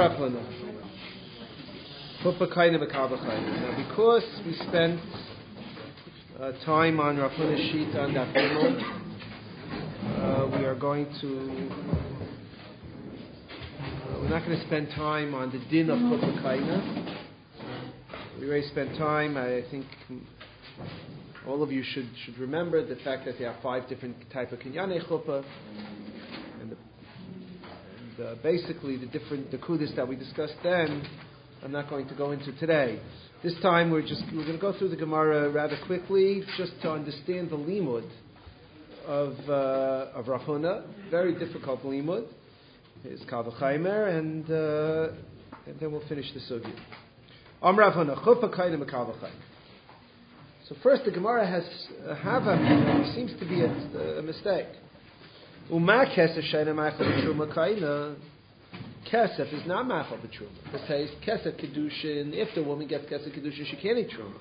Rav Huna. Chuppah kaina b'kal b'chayim. Now, because we spent time on Rav Huna's sheet on that Gimel, we are going to. We're not going to spend time on the din of Chuppah kaina. We already spent time. I think all of you should remember the fact that there are 5 different type of kinyanei chuppah, and basically the different kudas that we discussed then. I'm not going to go into today. This time we're going to go through the Gemara rather quickly, just to understand the limud of Rav Huna. Very difficult limud. It's Kal V'chaimer, and then we'll finish the sugya. Rav Huna, Chuppah kaina b'kal v'chaimer. So first, the Gemara has Hava, seems to be a mistake. Uma kesef sheina ma'achal b'truma kaina. Kesef is not ma'achal b'truma. It says kesef kedushin. If the woman gets kesef kedushin, she can't eat truma.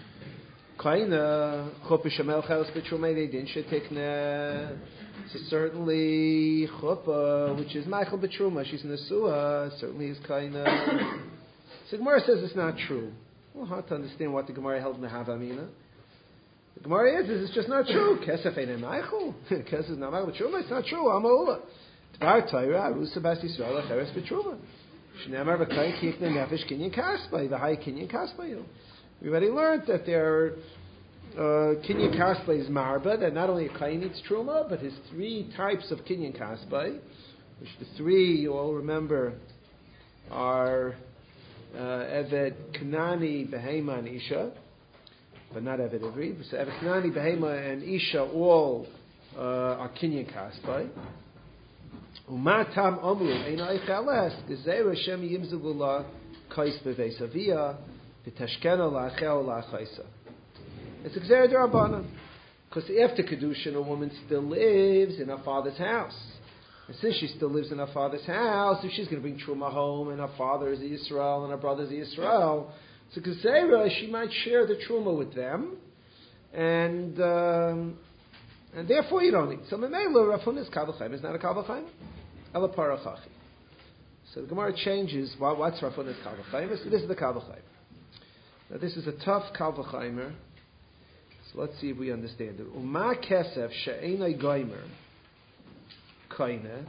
Kaina chuppah shemel chelas b'truma they didn't shetikne. So certainly chuppah, which is ma'achal b'truma, she's nesua. Certainly is kaina. So the Gemara says it's not true. Well, hard to understand what the Gemara held in the Havamina. The Gemara is it's just not true. Kesef ain't ma'achal. Kesef is not ma'achal b'truma. It's not true. Ama'ula. Dvar Torah arusa bas Yisrael acheres b'truma. Shneimar v'kai kikne nefesh kinyan kasbay v'hai kinyan kasbay. We already learned that there are kinyan kasbay is marba, that not only a kain eats truma, but his 3 types of kinyan kasbay, which the 3 you all remember are Eved Kanani Behema and Isha, but not Eved Ivri. So Eved Kanani Behema and Isha all are kinyan kasbay. Umatam Amru Eina Eichales Gezerah Shem Yimzuvula Kais Bevesavia V'Tashkena La'achel La'achaisa. It's a Gezerah D'Rabbanan, because after Kedushin a woman still lives in her father's house. And since she still lives in her father's house, if she's going to bring Truma home, and her father is a Yisrael, and her brother is a Yisrael, so Gezerah, she might share the Truma with them, and therefore you don't eat. So Memela, Rav Huna's Kal V'chaimer is not a Kal V'chaimer. Ela Parachachi. So the Gemara changes, what's Rav Huna's Kal V'chaimer? So this is the Kal V'chaimer. Now this is a tough Kal V'chaimer, so let's see if we understand it. Uma kesef she'enai goimer kaina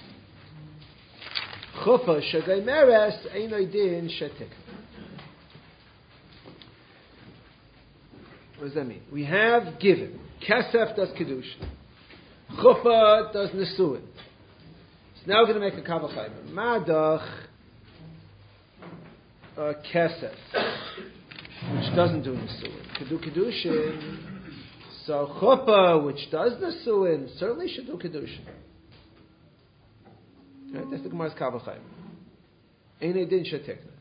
chuppah shegaimeres einai din shetik. What does that mean? We have given. Kesef does kedushin. Chuppah does nesuin. So now we're going to make a Kal V'chaimer. Madach kesef, which doesn't do nesuin, could do kedushin. So chuppah, which does nesuin, certainly should do kedushin. Right? That's the Gemara's Kal V'chaimer. Einei din shetikna.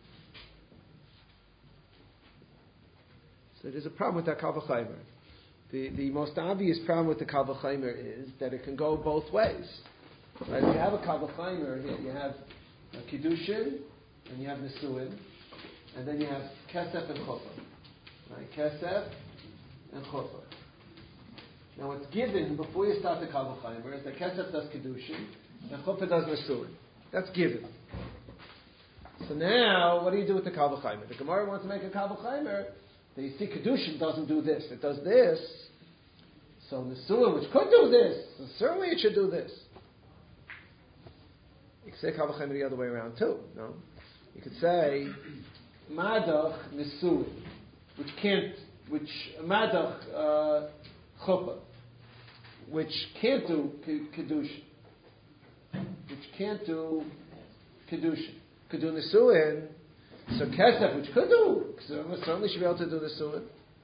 So there's a problem with that Kal V'chaimer. The most obvious problem with the Kal V'chaimer is that it can go both ways. Right? If you have a Kal V'chaimer, you have Kiddushin, and you have Nesuin, and then you have Kesef and Chuppah. Right? Kesef and Chuppah. Now what's given before you start the Kal V'chaimer is that Kesef does Kiddushin, and Chuppah does Nesuin. That's given. So now, what do you do with the Kal V'chaimer? The Gemara wants to make a Kal V'chaimer. You see, Kedushin doesn't do this, it does this. So Nesuin, which could do this, so certainly it should do this. You could say Kal V'chaimer the other way around too, no? You could say Madach Nesuin, Madach Chuppah, which can't do Kedushin. Could do Nesuin. So Kesef, which could do, certainly should be able to do the Suin.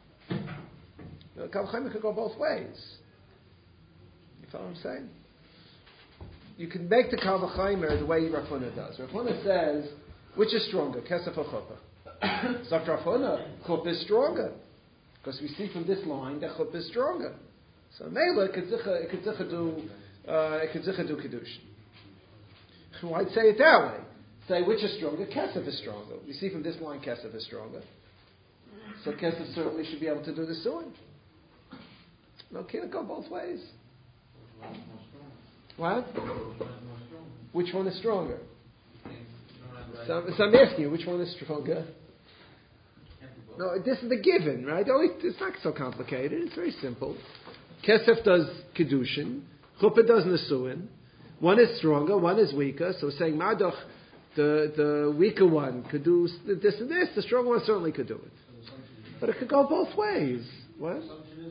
Kal V'chaimer could go both ways. You follow what I'm saying? You can make the Kal V'chaimer the way Rav Huna does. Rav Huna says, which is stronger, Kesef or Chuppah? So after Rav Huna, Chuppah is stronger. Because we see from this line that Chuppah is stronger. So Mela, it could do Kedushin. Why'd say it that way? Say which is stronger? Kesef is stronger. We see from this line Kesef is stronger. So Kesef certainly should be able to do the Suin. No, can it go both ways? What? Which one is stronger? So I'm asking you, which one is stronger? No, this is the given, right? It's not so complicated. It's very simple. Kesef does kedushin, chuppah does nesuin. One is stronger, one is weaker. So we're saying Madach, the weaker one could do this and this. The stronger one certainly could do it. But it could go both ways. What?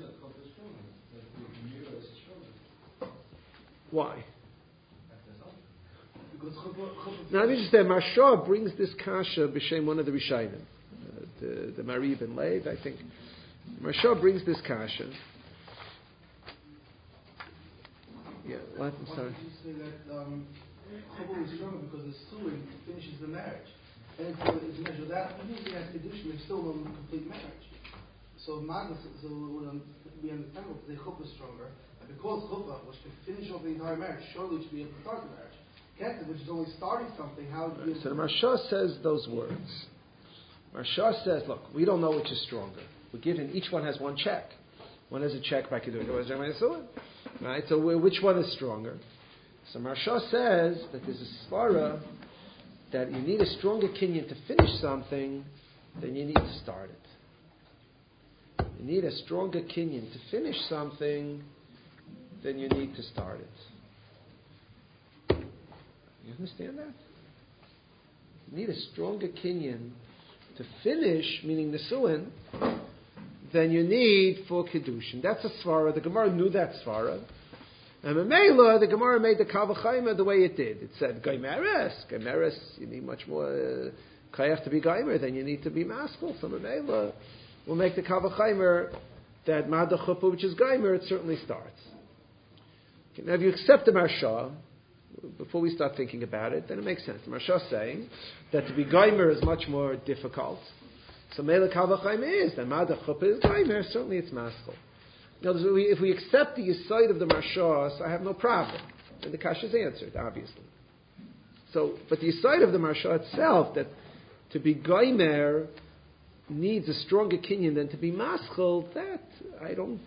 Why? Now let me just say, Marsha brings this kasha b'shem one of the Rishayim, the Marib and Lev, I think. Marsha brings this kasha. Yeah, what? I'm sorry. Why did you say that Chobol is stronger because the suing finishes the marriage? And it's measured that even if he has kedushin, there's still no complete marriage. So Magnus, we understand what the Chobol is stronger, and because Chobol, which can finish off the entire marriage, surely it should be able to start the marriage. Keter, which is only starting something, how? So the Marsha says those words. Marsha says, look, we don't know which is stronger. We're given each one has one check. One has a check by kedushin, one has a suin. Right? So which one is stronger? So Marsha says that there's a svara that you need a stronger kinyan to finish something than you need to start it. You need a stronger kinyan to finish something than you need to start it. You understand that? You need a stronger kinyan to finish, meaning the suin, than you need for kedushin. That's a svara. The Gemara knew that svara. And Mamela, the Gemara made the Kavachayma the way it did. It said, Gaimeres, you need much more Kayach to be Gaimer than you need to be Maskell. So Mamela will make the Kavachayma that Mada Chuppah, which is Gaimer, it certainly starts. Okay, now if you accept the Marsha, before we start thinking about it, then it makes sense. The Marsha is saying that to be Gaimer is much more difficult. So Mela Kavachayma is, that Mada Chuppah is Gaimer, certainly it's Maskell. Now, if we accept the aside of the Marshas, I have no problem. And the Kasha is answered, obviously. So, but the aside of the Marsha itself, that to be Gaimer needs a stronger kinyan than to be Maschel, that I don't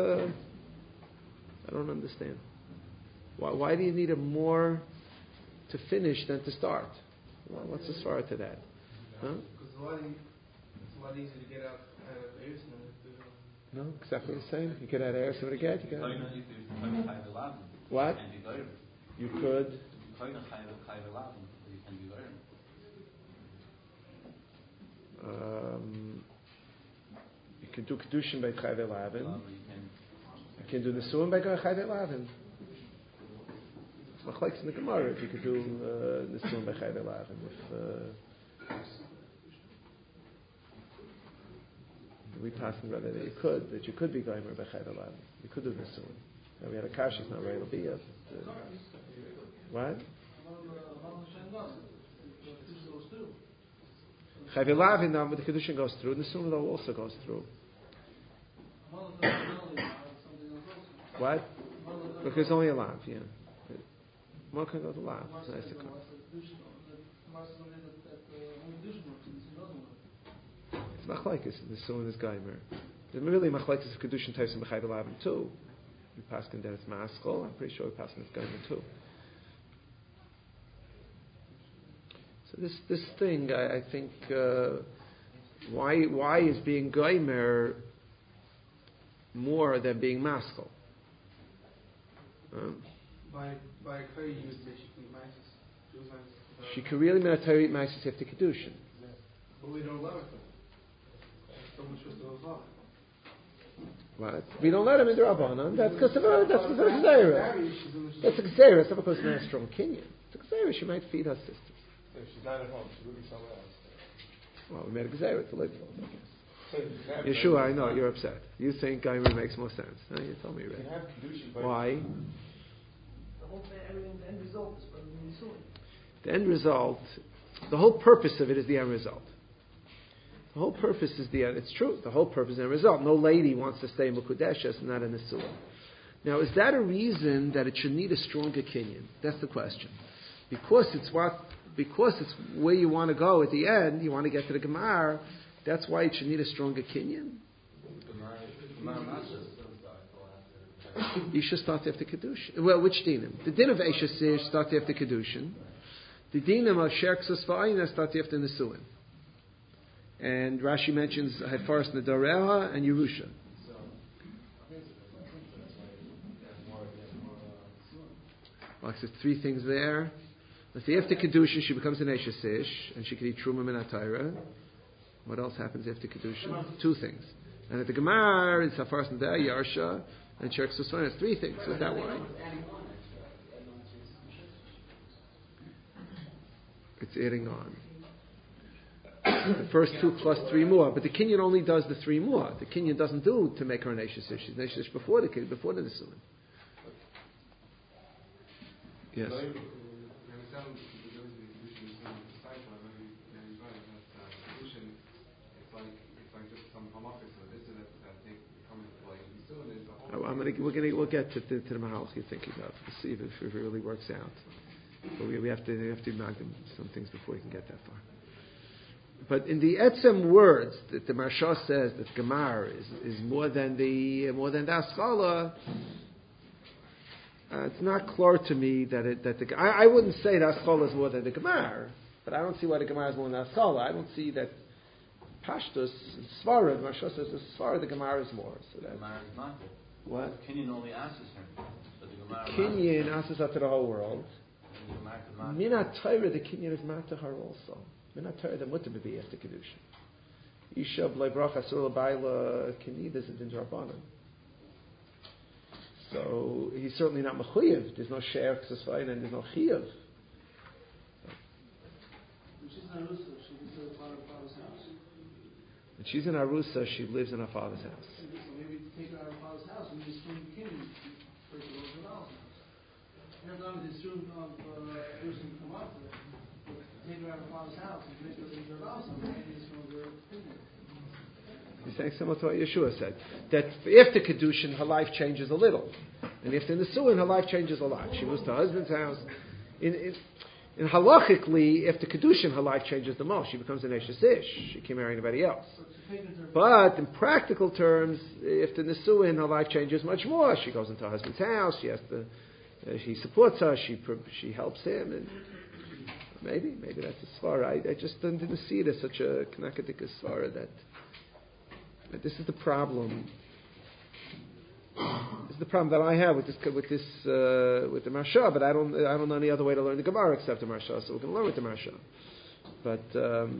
understand. Why do you need a more to finish than to start? Well, what's the svara to that? Huh? Because it's a lot easier to get out of Eretz than no, exactly the same. You could add air, so what you get? What? You could. You can do kedushin by chayve lavin. You can do the suin by chayve lavin. It's machlekes in the Gemara if you could do the suin by chayve lavin. We passed on rather that you could be Gaimer by Chayv Elav. You could do this soon. Now we had a kash, it's not ready to be. What? Chayv Elav in the kedushin goes through, and the sunnah also goes through. What? Because it's only a lav, yeah. One can go to lav. It's nice to come. Machlekes, the suin is Gaimer. There's really machlekes of kedushin types in B'chayv Elavim too. We pass on that it's Maskell. I'm pretty sure we pass on it's Gaimer too. So this thing, I think, why is being Gaimer more than being Maskell? By Kari used basically Mises. She could really meditate Mises after kedushin. But we don't allow it. What? We don't let him in the Rabbanon. That's because of a Gzeira. That's a Gzeira. It's not because of a strong kinyan. It's a Gzeira. She might feed her sisters. If she's not at home, she would be somewhere else. Well, we made a Gzeira to live for, I guess. Yeshua, I know, you're upset. You think Gaimer makes more sense. No, you told me already. Why? The whole end result is from the suing. The end result, the whole purpose of it is the end result. The whole purpose is the end. It's true. The whole purpose is the end result. No lady wants to stay in Mekudeshes and not in the Sulah. Now, is that a reason that it should need a stronger kinyan? That's the question. Because it's where you want to go at the end. You want to get to the Gemara. That's why it should need a stronger kinyan. Isha starts after Kedushin. Well, which dinim? The din of Isha starts after Kedushin. The dinam of sherksus va'ayna starts after Nisuin. And Rashi mentions Haifaris Nadareha and Yerusha. Well, there's three things there. Let's see, after Kedusha, she becomes an Eishes Ish, and she can eat Truma Min HaTorah. What else happens after Kedusha? Two things. And at the Gemara, it's Haifaris Nadareha, Yarsha, and sherksus va'ayna. It's three things. What's that why? It's adding on. The first two plus three more, but the Kinyan only does the three more. The Kinyan doesn't do to make her an Eishes Ish. She's an Eishes Ish before the Nisuin. Yes. We'll get to the Mahalach you're thinking of to see if it really works out. But we have to magnum some things before we can get that far. But in the etzem words that the Marsha says that Gemar is more than the Askala, it's not clear to me that I wouldn't say the Askala is more than the Gemar, but I don't see why the Gemar is more than the Askala. I don't see that Pashtus Svara. The Marsha says the Svara the Gemar is more. So that Gemar is not. What? Kinyan only asks him, but the Gemara. Kinyan asks out to the whole world. Minat Torah, the Kinyan is Matahar also. Minat Torah, the Mutter be after Kedusha. Isha b'lei bracha asur l'bayla Kinyan is in Rabbanan. So he's certainly not mechuyev. There's no she'er k'sasvayin and there's no chiyav. And she's in Arusa. She lives in her father's house. So maybe take her out of her father's house and just swing the Kinyan first of all to her house. As long as it's soon of a person come up with it, but take her out of father's house and make her into her house, and maybe it's from her opinion. He's saying similar to what Yeshua said. That after Kedushin, her life changes a little. And after Nisuin, her life changes a lot. She moves to her husband's house. In halachically, after Kedushin, her life changes the most. She becomes an Eishes Ish. She can't marry anybody else. But in practical terms, after Nisuin, her life changes much more. She goes into her husband's house. She has to... he supports her. She helps him, and maybe that's a svara. I just didn't see it as such a knakadik svara that this is the problem. This is the problem that I have with the Marsha. But I don't know any other way to learn the Gemara except the Marsha. So we're going to learn with the Marsha. But the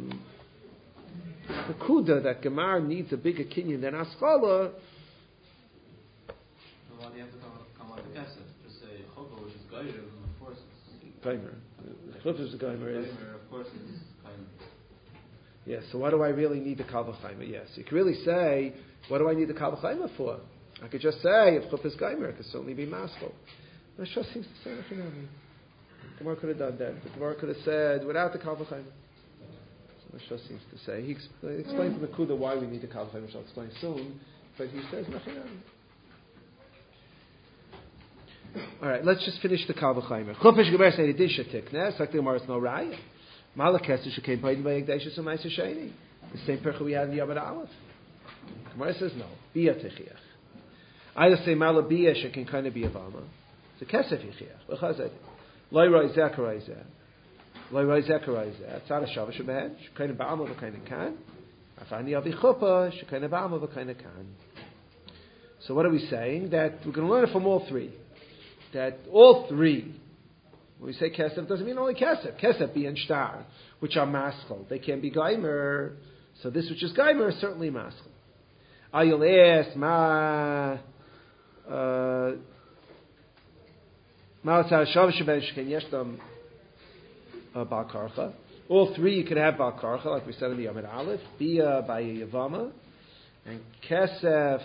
Kuda that Gemara needs a bigger kinyan than Askala. Why do you have to come out the Kesef? Which is Geimer, of course. Geimer. Chutz is the Geimer. Of course, it's Geimer. Yes. So why do I really need the Kal V'Chaimer? Yes. You can really say, what do I need the Kal V'Chaimer for? I could just say, if Chutz is Geimer, it could certainly be Maskell. The Shah seems to say nothing else. The Gemara could have done that. The Gemara could have said, without the Kal V'Chaimer. So the Shah seems to say. He explains to the Kuda why we need the Kal V'Chaimer, which I'll explain soon. But he says nothing else. All right, let's just finish the Kal V'Chaimer. Chupish Geber say Disha Tikne. So the Gemara is no raya. Malakes who came by Yegdeshes and Ma'aser Sheni. The same percha we had in Yabad Aleph. Gemara says no. Bia Techiach. I just say Malabia she can kind of be a Bama. It's a Kesef Yichiach. V'chazed. Loyroi Zekarai Zeh. Loyroi Zekarai Zeh. Tzad Shavash Shebehen. She kind of Bama v'kain kan. Afani Avi Chuppah. She kind of Bama v'kain kan. So what are we saying? That we're going to learn it from all three. That all three, when we say kesef, doesn't mean only kesef. Kesef be and shtar, which are maskal. They can be geimer. So this which is geimer is certainly maskal. Ayul es ma ma'atzar shav sheben shken yeshtam bal karcha. All three you could have bal karcha, like we said in the Yamid Aleph. Bia by Yavama and kesef.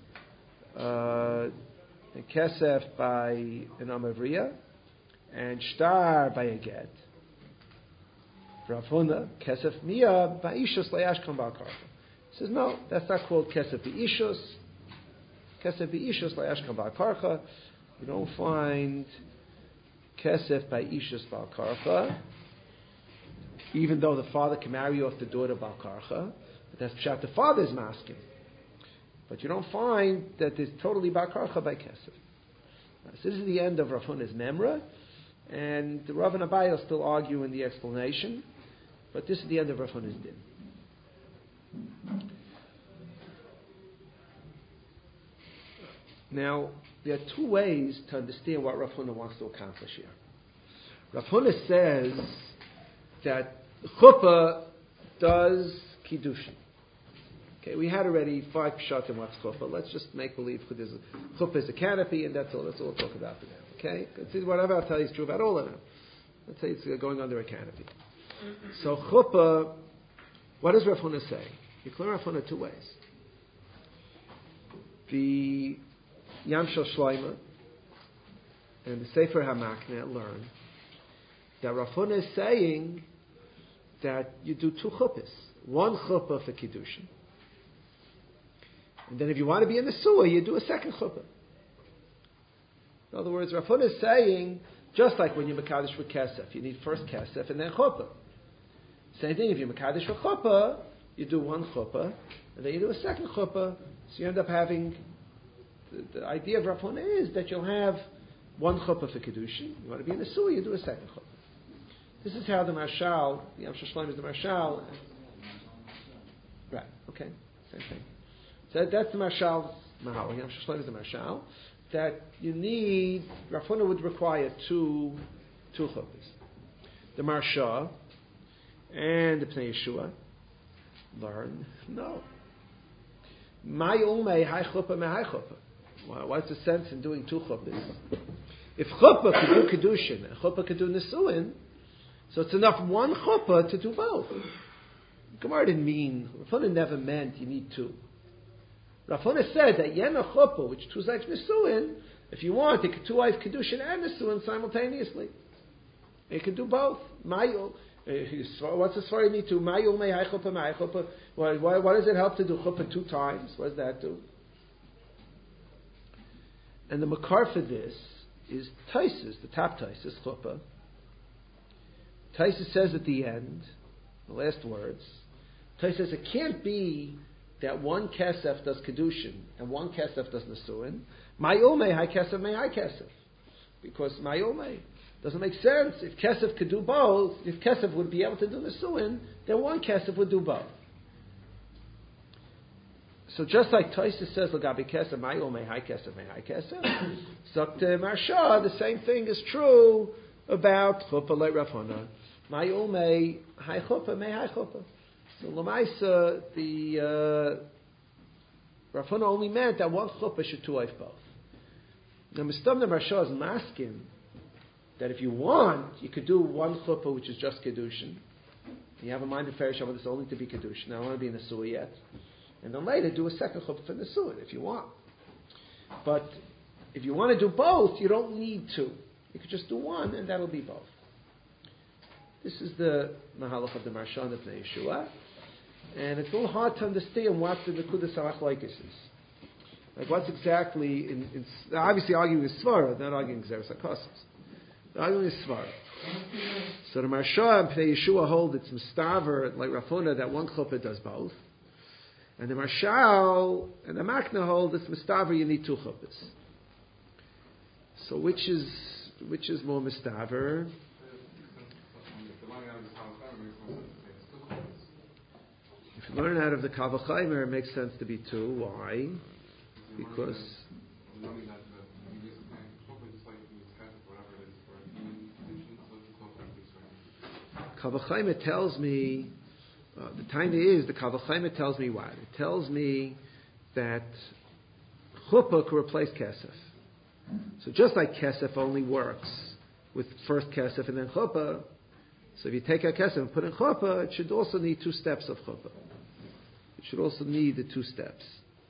And kesef by an amavriya, and shtar by a get. Rav Huna, kesef mia by ishus layashkam bal karcha. He says no, that's not called kesef beishus. Kesef beishus layashkam bal karcha. You don't find kesef by ishus bal karcha, even though the father can marry off the daughter bal karcha. But that's pshat the father's masking. But you don't find that there's totally Bar Karcha by Kesef. So this is the end of Rav Huna's Memra. And the Rav and Abaye will still argue in the explanation, but this is the end of Rav Huna's din. Now, there are two ways to understand what Rav Huna wants to accomplish here. Rav Huna says that chuppah does kiddushin. Okay, we had already 5 pshat in what's chuppah. Let's just make believe chuppah is a canopy, and that's all. That's all we'll talk about for now. Okay, whatever I'll tell you is true about all of them. Let's say it's going under a canopy. So chuppah, what does Rav Huna say? You clear Rav Huna 2 ways. The Yam Shel Shloima and the Sefer HaMakneh learn that Rav Huna is saying that you do 2 chuppahs. 1 chuppah for kiddushin, and then if you want to be in the suah, you do a 2nd chuppah. In other words, Rav Huna is saying, just like when you mekadesh for kesef, you need first kesef and then chuppah. Same thing, if you mekadesh for chuppah, you do 1 chuppah, and then you do a 2nd chuppah, so you end up having, the idea of Rav Huna is that you'll have 1 chuppah for kiddushin, you want to be in the suah, you do a 2nd chuppah. This is how the Marshal, the Yam Shel Shlomo is the Marshal. Right, okay, same thing. So that's the Marshal's Mahal. Yam Shel Shlomo is the Marshal. That you need, Rav Huna would require 2 chuppahs. The Marsha and the Pnei Yeshua learn, no. My umei hai chuppah me hai chuppah. What's the sense in doing 2 chuppahs? If chuppah could do kiddushin and chuppah could do nisuin, so it's enough 1 chuppah to do both. Gemara didn't mean, Rav Huna never meant you need 2. Rav Huna said that yena chuppah, which 2 like nisuin, if you want, it could 2 wife kiddushin and nisuin simultaneously. It could do both. What's the story need to? What does it help to do chuppah 2 times? What does that do? And the makar for this is Taisus, the top Taisus chuppah. Taisus says at the end, the last words, Taisus says it can't be that 1 kesef does kedushin and 1 kesef does nesuin. Mayomei hai kesef mei hai kesef, because mayomei doesn't make sense. If kesef could do both, if kesef would be able to do nesuin, then 1 kesef would do both. So just like Taisus says, Lagabi kesef mayomei hai kesef mei hai kesef, Zakte Marsha, the same thing is true about chuppah like Rav Huna. Mayomei hai chuppah mei hai chuppah. So Lamaisa, the Rav Huna only meant that 1 chuppah should 2 wife both. Now Mistamna Marsha is masking that if you want, you could do 1 chuppah which is just kiddushin. You have a mind of Farish, I want this only to be kiddushin. Now I want to be in the suah yet, and then later do a 2nd chuppah for the suah if you want. But if you want to do both, you don't need 2. You could just do 1, and that'll be both. This is the Mahalach of the Marsha and the Pnei Yeshua. And it's a little hard to understand what the Nekudas HaMachlokes is. Like what's exactly, obviously arguing is Svara, not arguing Xeris HaKossos. They're arguing is Svara. So the Marsha and Pnei Yeshua hold it's Mustaver, like Rav Huna, that 1 chuppah does both. And the Marshal and the Makna hold it's Mustaver, you need 2 chuppahs. So which is more Mustaver? If you learn out of the Kavachaimer, it makes sense to be 2. Why? Because Kavachaimer tells me, the time is, the Kavachaimer tells me what? It tells me that chuppah could replace kesef. So just like kesef only works with first kesef and then chuppah, so if you take a kesef and put in chuppah, it should also need 2 steps of chuppah. It should also need the 2 steps.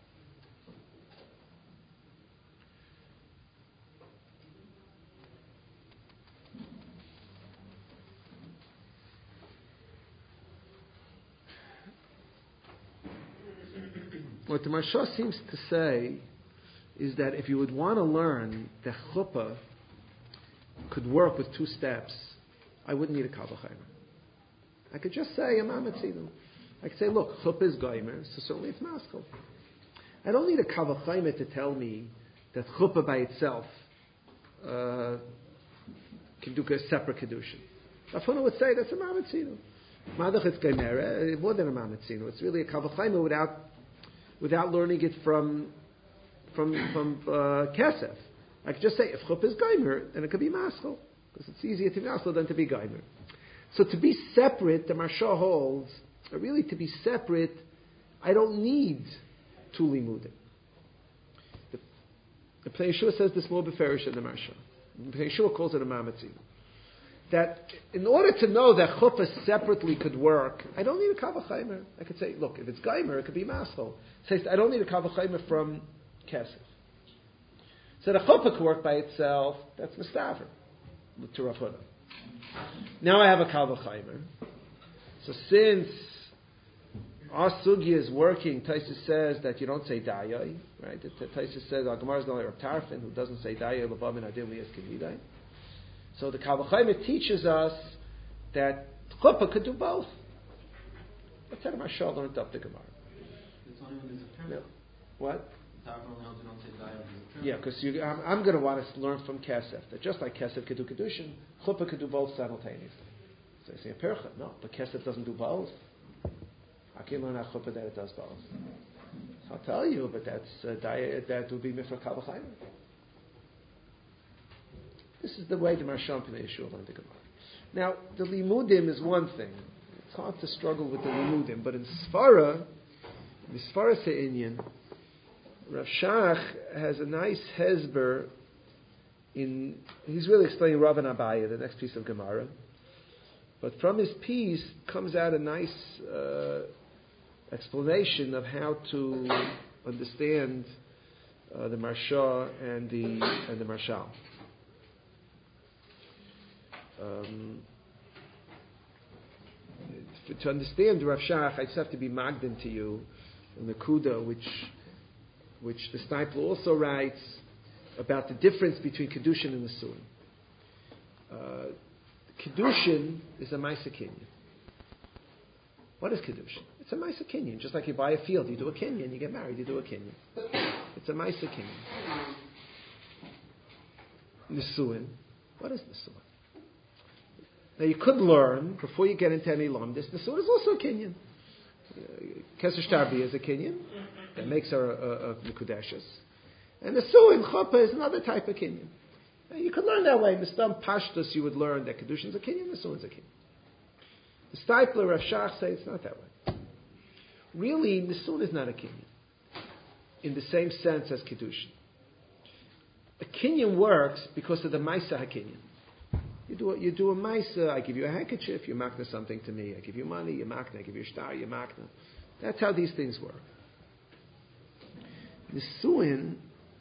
What the Marsha seems to say is that if you would want to learn that chuppah could work with 2 steps, I wouldn't need a Kavachaimer. I could just say, I could say, look, chuppah is gaimer, so certainly it's maskal. I don't need a Kavachaimer to tell me that chuppah by itself can do a separate kedushin. Rav Huna would say that's a mamatzinu. Madach it's gaimera, more than a mamatzinu. It's really a kavachayma without learning it from kesef. I could just say if chuppah is gaimer, then it could be maschel because it's easier to be maschel than to be gaimer. So to be separate, the Marsha holds, really to be separate, I don't need two limudim. The Pnei Yeshua says this more beferish than the Marsha. The Pnei Yeshua calls it a mamatzin. That in order to know that chuppah separately could work, I don't need a kavachaymer. I could say, look, if it's gaimer, it could be maschel. Says I don't need a kavachaymer from kesef. So the chuppah could work by itself. That's mistaver to Rav Huna. Now I have a kavachaymer. So since our sugya is working, Taisa says that you don't say dayai, right? Taisa says our Gemara is not like Rav Tarfon, who doesn't say dayai l'bavin adim liyas kividai. So the kavachaymer teaches us that chuppah could do both. Let's say the Mashal learned up the Gemara. It's only when there's a term. What? Don't Yeah, because I'm going to want to learn from Kesef that just like Kesef could do Kedushin, Chuppah could do both simultaneously. So I say a percha, no, but Kesef doesn't do both. I can learn how Chuppah that it does both. So I'll tell you, but that would be Mifra Kavachayim. This is the way the Marsham Pnei Yeshua learned the Gemara. Now, the Limudim is one thing. It's hard to struggle with the Limudim, but in Sfara Se'inyan, Rav Shach has a nice hezber he's really explaining Rav and Abaye, the next piece of Gemara. But from his piece comes out a nice explanation of how to understand the Marsha and the Marshal. To understand Rav Shach, I just have to be magden to you in the Kuda, which the Steipler also writes about the difference between Kedushin and Nesuin. Kedushin is a Maisa Kinyan. What is Kedushin? It's a Maisa Kinyan. Just like you buy a field, you do a Kinyan, you get married, you do a Kinyan. It's a Maisa Kinyan. Nesuin. What is Nesuin? Now you could learn, before you get into any Lamdis, Nesuin is also a Kinyan. Keser Shtarbi is a Kinyan. That makes her a Mekudeshes. And the Suin Chuppah is another type of Kinyan. And you could learn that way. In the Stam Pashtus, you would learn that Kedushin is a Kinyan, the Suin's a Kinyan. The Steipler, Rav Shach say it's not that way. Really, the Suin is not a Kinyan. In the same sense as Kedushin. A Kinyan works because of the Maisa HaKinyan. You do a Maisa, I give you a handkerchief, you makna something to me. I give you money, you makna. I give you a star, you makna. That's how these things work. Nesuin,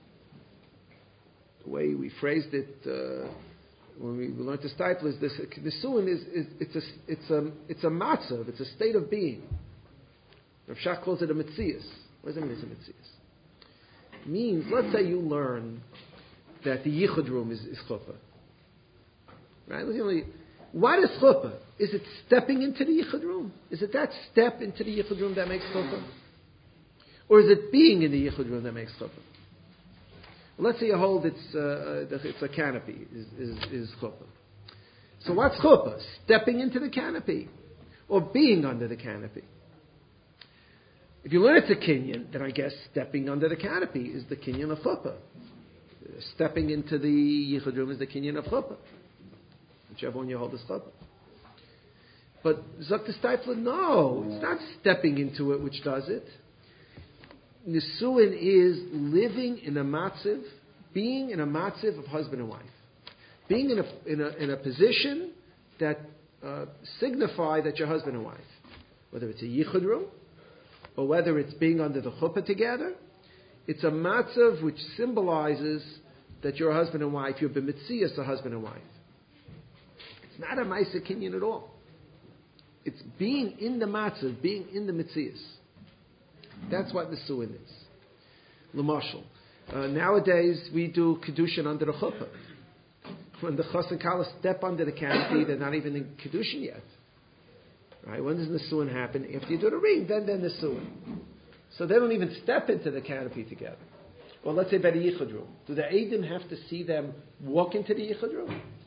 the way we phrased it when we learned the Steipler is this: Nesuin it's a matzav, it's a state of being. Rav Shach calls it a mitzias. What does it mean? It's a mitzias. It means, let's say you learn that the yichud room is chuppah. Right? What is chuppah? Is it stepping into the yichud room? Is it that step into the yichud room that makes chuppah? Or is it being in the yichud room that makes chuppah? Well, let's say you hold it's a canopy is chuppah. So what's chuppah? Stepping into the canopy or being under the canopy. If you learn it's a kinyan, then I guess stepping under the canopy is the kinyan of chuppah. Stepping into the yichud room is the kinyan of chuppah. Whichever one you hold is chuppah. But Dr. Steipler, no, it's not stepping into it which does it. Nesuin is living in a matziv, being in a matziv of husband and wife, being in a position that signify that you're husband and wife, whether it's a yichud room or whether it's being under the chuppah together. It's a matziv which symbolizes that you're a husband and wife. You're b'mitzias a husband and wife. It's not a ma'aseh kinyan at all. It's being in the matziv, being in the mitzias. That's what Nesuin is. L'mashal. Nowadays, we do Kedushin under the chuppah. When the chas and kala step under the canopy, they're not even in Kedushin yet. Right? When does Nesuin happen? After you do the ring, then Nesuin. So they don't even step into the canopy together. Or let's say by the yichud room. Do the Eidim have to see them walk into the yichud room?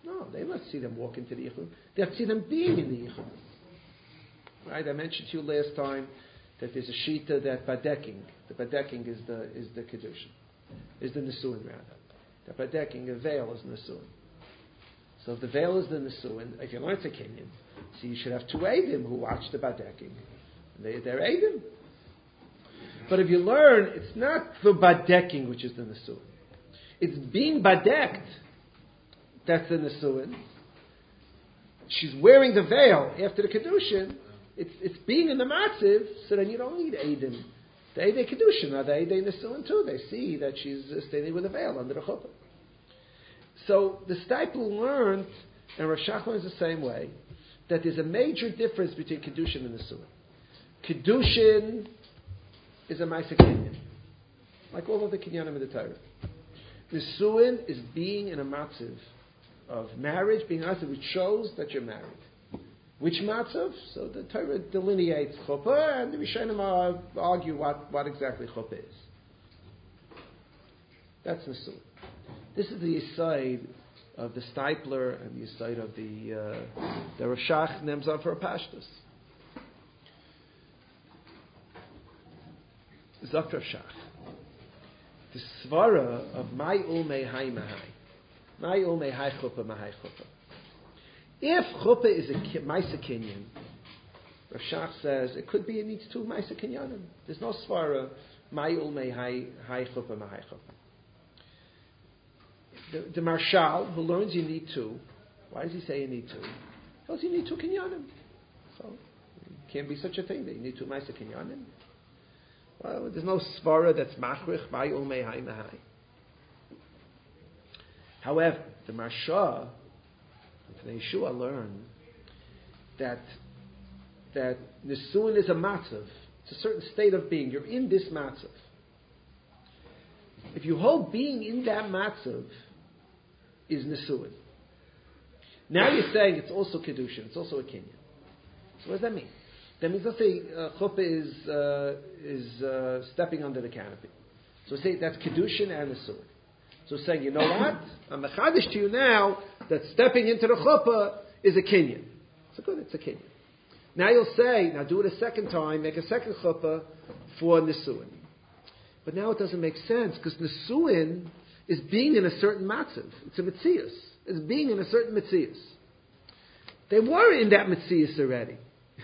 No, they must see them walk into the yichud. They have to see them being in the yichud. Right? I mentioned to you last time that there's a shita that badeking. The badeking is the kedushin, is the nesuin rather. The badeking, a veil is nesuin. So if the veil is the nesuin, if you learn it's a kinyan, so you should have two eidim who watch the badeking. They're eidim. But if you learn, it's not the badeking which is the nesuin. It's being badekt. That's the nesuin. She's wearing the veil after the kedushin. It's being in the matziv, so then you don't need eidim. The eidei kedushin are the eidei nesuin too. They see that she's standing with a veil under the chuppah. So the Steipler learned, and Rav Shach learns the same way, that there's a major difference between kedushin and nesuin. Kedushin is a ma'aseh kinyan, like all of the kinyanim of the Torah. Nesuin is being in a matziv of marriage, being matziv, which shows that you're married. Which matzav? So the Torah delineates chuppah, and the Rishonim argue what exactly chuppah is. That's nesuin. This is the aside of the Steipler and the aside of the Rav Shach Nemzav for Pashtus. Zok Rav Shach. The svara of my ulmei hai mahai. My ulmei hai chuppah mahai chuppah. If chuppah is a ma'aseh kinyan, Rav Shach says it could be it needs two ma'aseh kinyanim. There's no svara my ulmei hai chuppah mahai chuppah. The Marshal who learns you need two. Why does he say you need two? Because you need two kinyanim. So it can't be such a thing that you need two ma'aseh kinyanim. Well, there's no svara that's machrich my ulmei hai mahai. However, the Marsha and Yeshua learn that nesuin is a matzav. It's a certain state of being. You're in this matzav. If you hold being in that matzav is nesuin. Now you're saying it's also kedushin. It's also a kinyan. So what does that mean? That means, let's say chuppah is stepping under the canopy. So say that's kedushin and nesuin. So saying, you know what? I'm mechadish to you now that stepping into the chuppah is a kinyan. So good, it's a kinyan. Now you'll say, now do it a second time, make a second chuppah for nesuin. But now it doesn't make sense because nesuin is being in a certain matzav. It's a mitzias. It's being in a certain mitzias. They were in that mitzias already.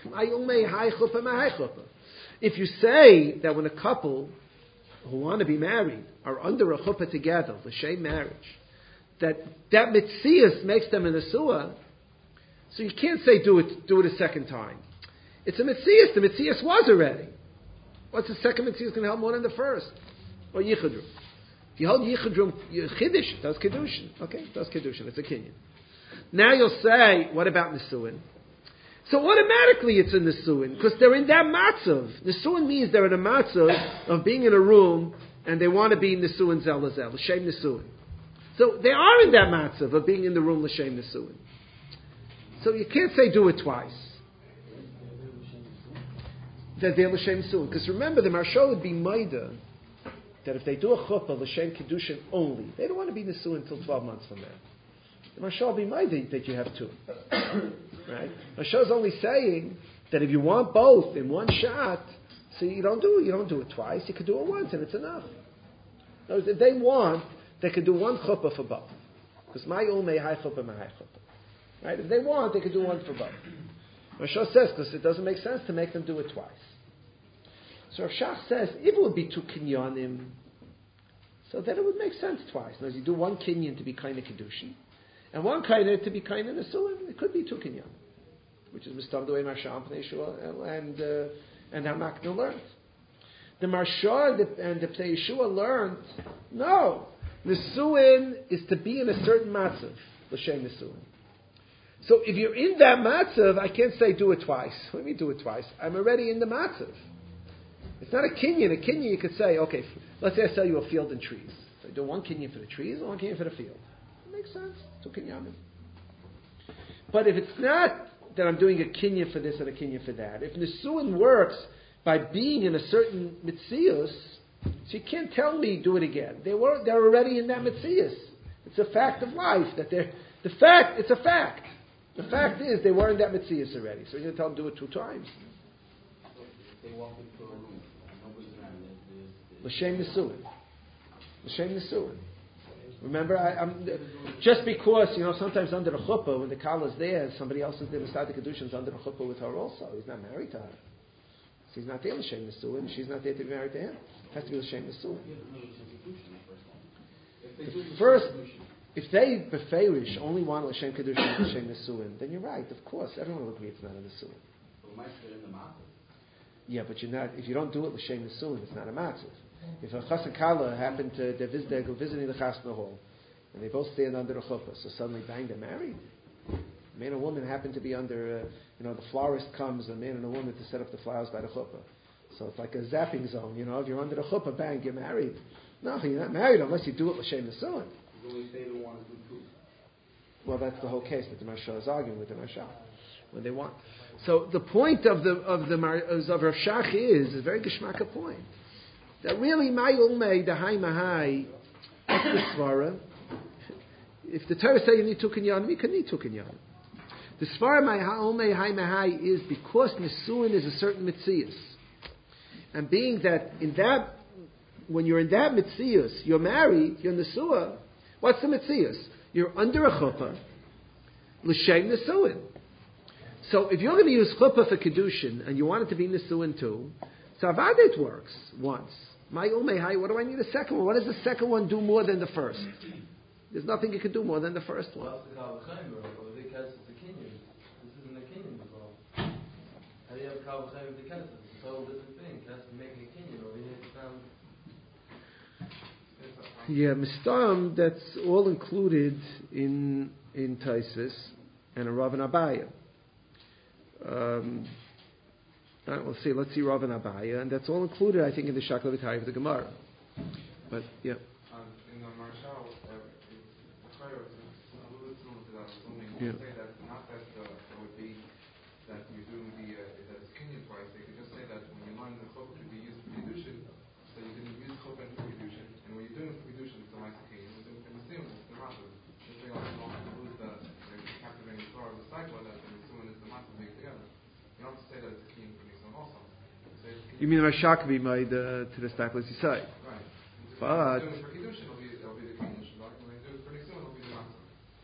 If you say that when a couple who want to be married are under a chuppah together, l'shem marriage, that mitzias makes them a nesua, so you can't say do it a second time. It's a mitzias. The mitzias was already. What's the second mitzias going to help more than the first? Or yichudrum. If you hold yichudrum, chiddush does kedushin. Okay, does kedushin. It's a kinyan. Now you'll say, what about nesuin? So automatically it's a nesuin because they're in that matzav. Nesuin means they're in a matzav of being in a room and they want to be nesuin zel l'zel, l'shem nesuin. So they are in that matzav of being in the room l'shem nesuin. So you can't say do it twice. That they're l'shem nesuin. Because remember, the Marshal would be maida that if they do a chuppah l'shem kedushin only, they don't want to be nesuin until 12 months from now. The Marshal would be maida that you have two. Right? Marshal is only saying that if you want both in one shot, so you don't do it twice. You could do it once and it's enough. In other words, if they want, they could do one chuppah for both. Because my ulmei hai chuppah, my hai chuppah. Right? If they want, they could do one for both. Marshal says because it doesn't make sense to make them do it twice. So Rav Shach says if it would be two kinyanim, so then it would make sense twice. In other words, you do one kinyan to be kind of kedushin. And one kind of to be kind of nesuin, it could be two kinyan, which is mistam the way Marshal and Yeshua and Hamakna learned. The Marshal and the Pnei Yeshua learned, no, nesuin is to be in a certain matzav, l'shem nesuin. So if you're in that matzav, I can't say do it twice. What do you mean do it twice? I'm already in the matzav. It's not a kinyan. A kinyan you could say, okay, let's say I sell you a field and trees. So I do one kinyan for the trees and one kinyan for the field. Makes sense. Two kinyanim. But if it's not that I'm doing a kinyan for this and a kinyan for that, if nesuin works by being in a certain mitzias, so you can't tell me do it again. They're already in that mitzias. It's a fact of life that the it's a fact. The fact is they weren't that Metzias already. So you're going to tell them to do it 2 times. They walk into a room. Nobody's around. L'shem Nesuin. L'shem Nesuin. Remember, I'm just because, sometimes under the chuppah, when the kala is there, somebody else is there, Mistad Kedushin's under the chuppah with her also. He's not married to her. So he's not there L'shem Nesuin. She's not there to be married to him. It has to be L'shem Nesuin. First, if they beferish only want L'shem Kedushin and L'shem Nesuin, then you're right. Of course, everyone will agree it's not a Nesuin. Yeah, but you're not. If you don't do it L'shem Nesuin, it's not a matziv. If a chas and kala happen to go visiting the chasna hall, and they both stand under a chuppah, so suddenly bang, they're married. A man and woman happen to be under, the florist comes, a man and a woman to set up the flowers by the chuppah. So it's like a zapping zone. If you're under the chuppah, bang, you're married. No, you're not married unless you do it l'shem nesuin. Well, that's the whole case that the Marsha is arguing with the Marsha when they want. So the point of Rav Shach is a very geschmacka point. That really, my ulmei, the high mahai, the svara. If the Torah say you need 2 kinyanim, you can need 2 kinyanim. The svara my ulmei high mahai is because nesuin is a certain mitzias, and being that when you're in that mitzias, you're married, you're nesua. What's the mitzias? You're under a chuppah, l'shem nesuin. So if you're going to use chuppah for kedushin and you want it to be nesuin too, so avadet works once. My umehai, what do I need a second one? What does the second one do more than the first? There's nothing you can do more than the first one. This isn't a kinyan before. How do you have kal v'chaim with the kesef? It's a total different thing. Kesef making a kinyan over here. Yeah, mistam, that's all included in Taisis and a Rav and Abaya. Let's see Rav and Abaya, and that's all included, I think, in the Shakla V'Tayv of the Gemara. But, yeah. In the Marshal, the Torah alluded to that, assuming say that not that it would be that you do that it's kinyan twice, they could just say that when you learn the chuppah could be used for kedushin, so you can use chuppah for kedushin, and when you're doing it for kedushin, it's a nice kinyan, and the nesuin is the matzah. Just they also don't lose the captivating Torah of the cycle that the nesuin is the matzah made together. You don't have to say that it's a kinyan for nesuin also. You mean the Rashak be made to the stapless you say? Right. But for kedushin, it'll be the kinyan shabbat. When they do it for nesuin, it'll be the matzah.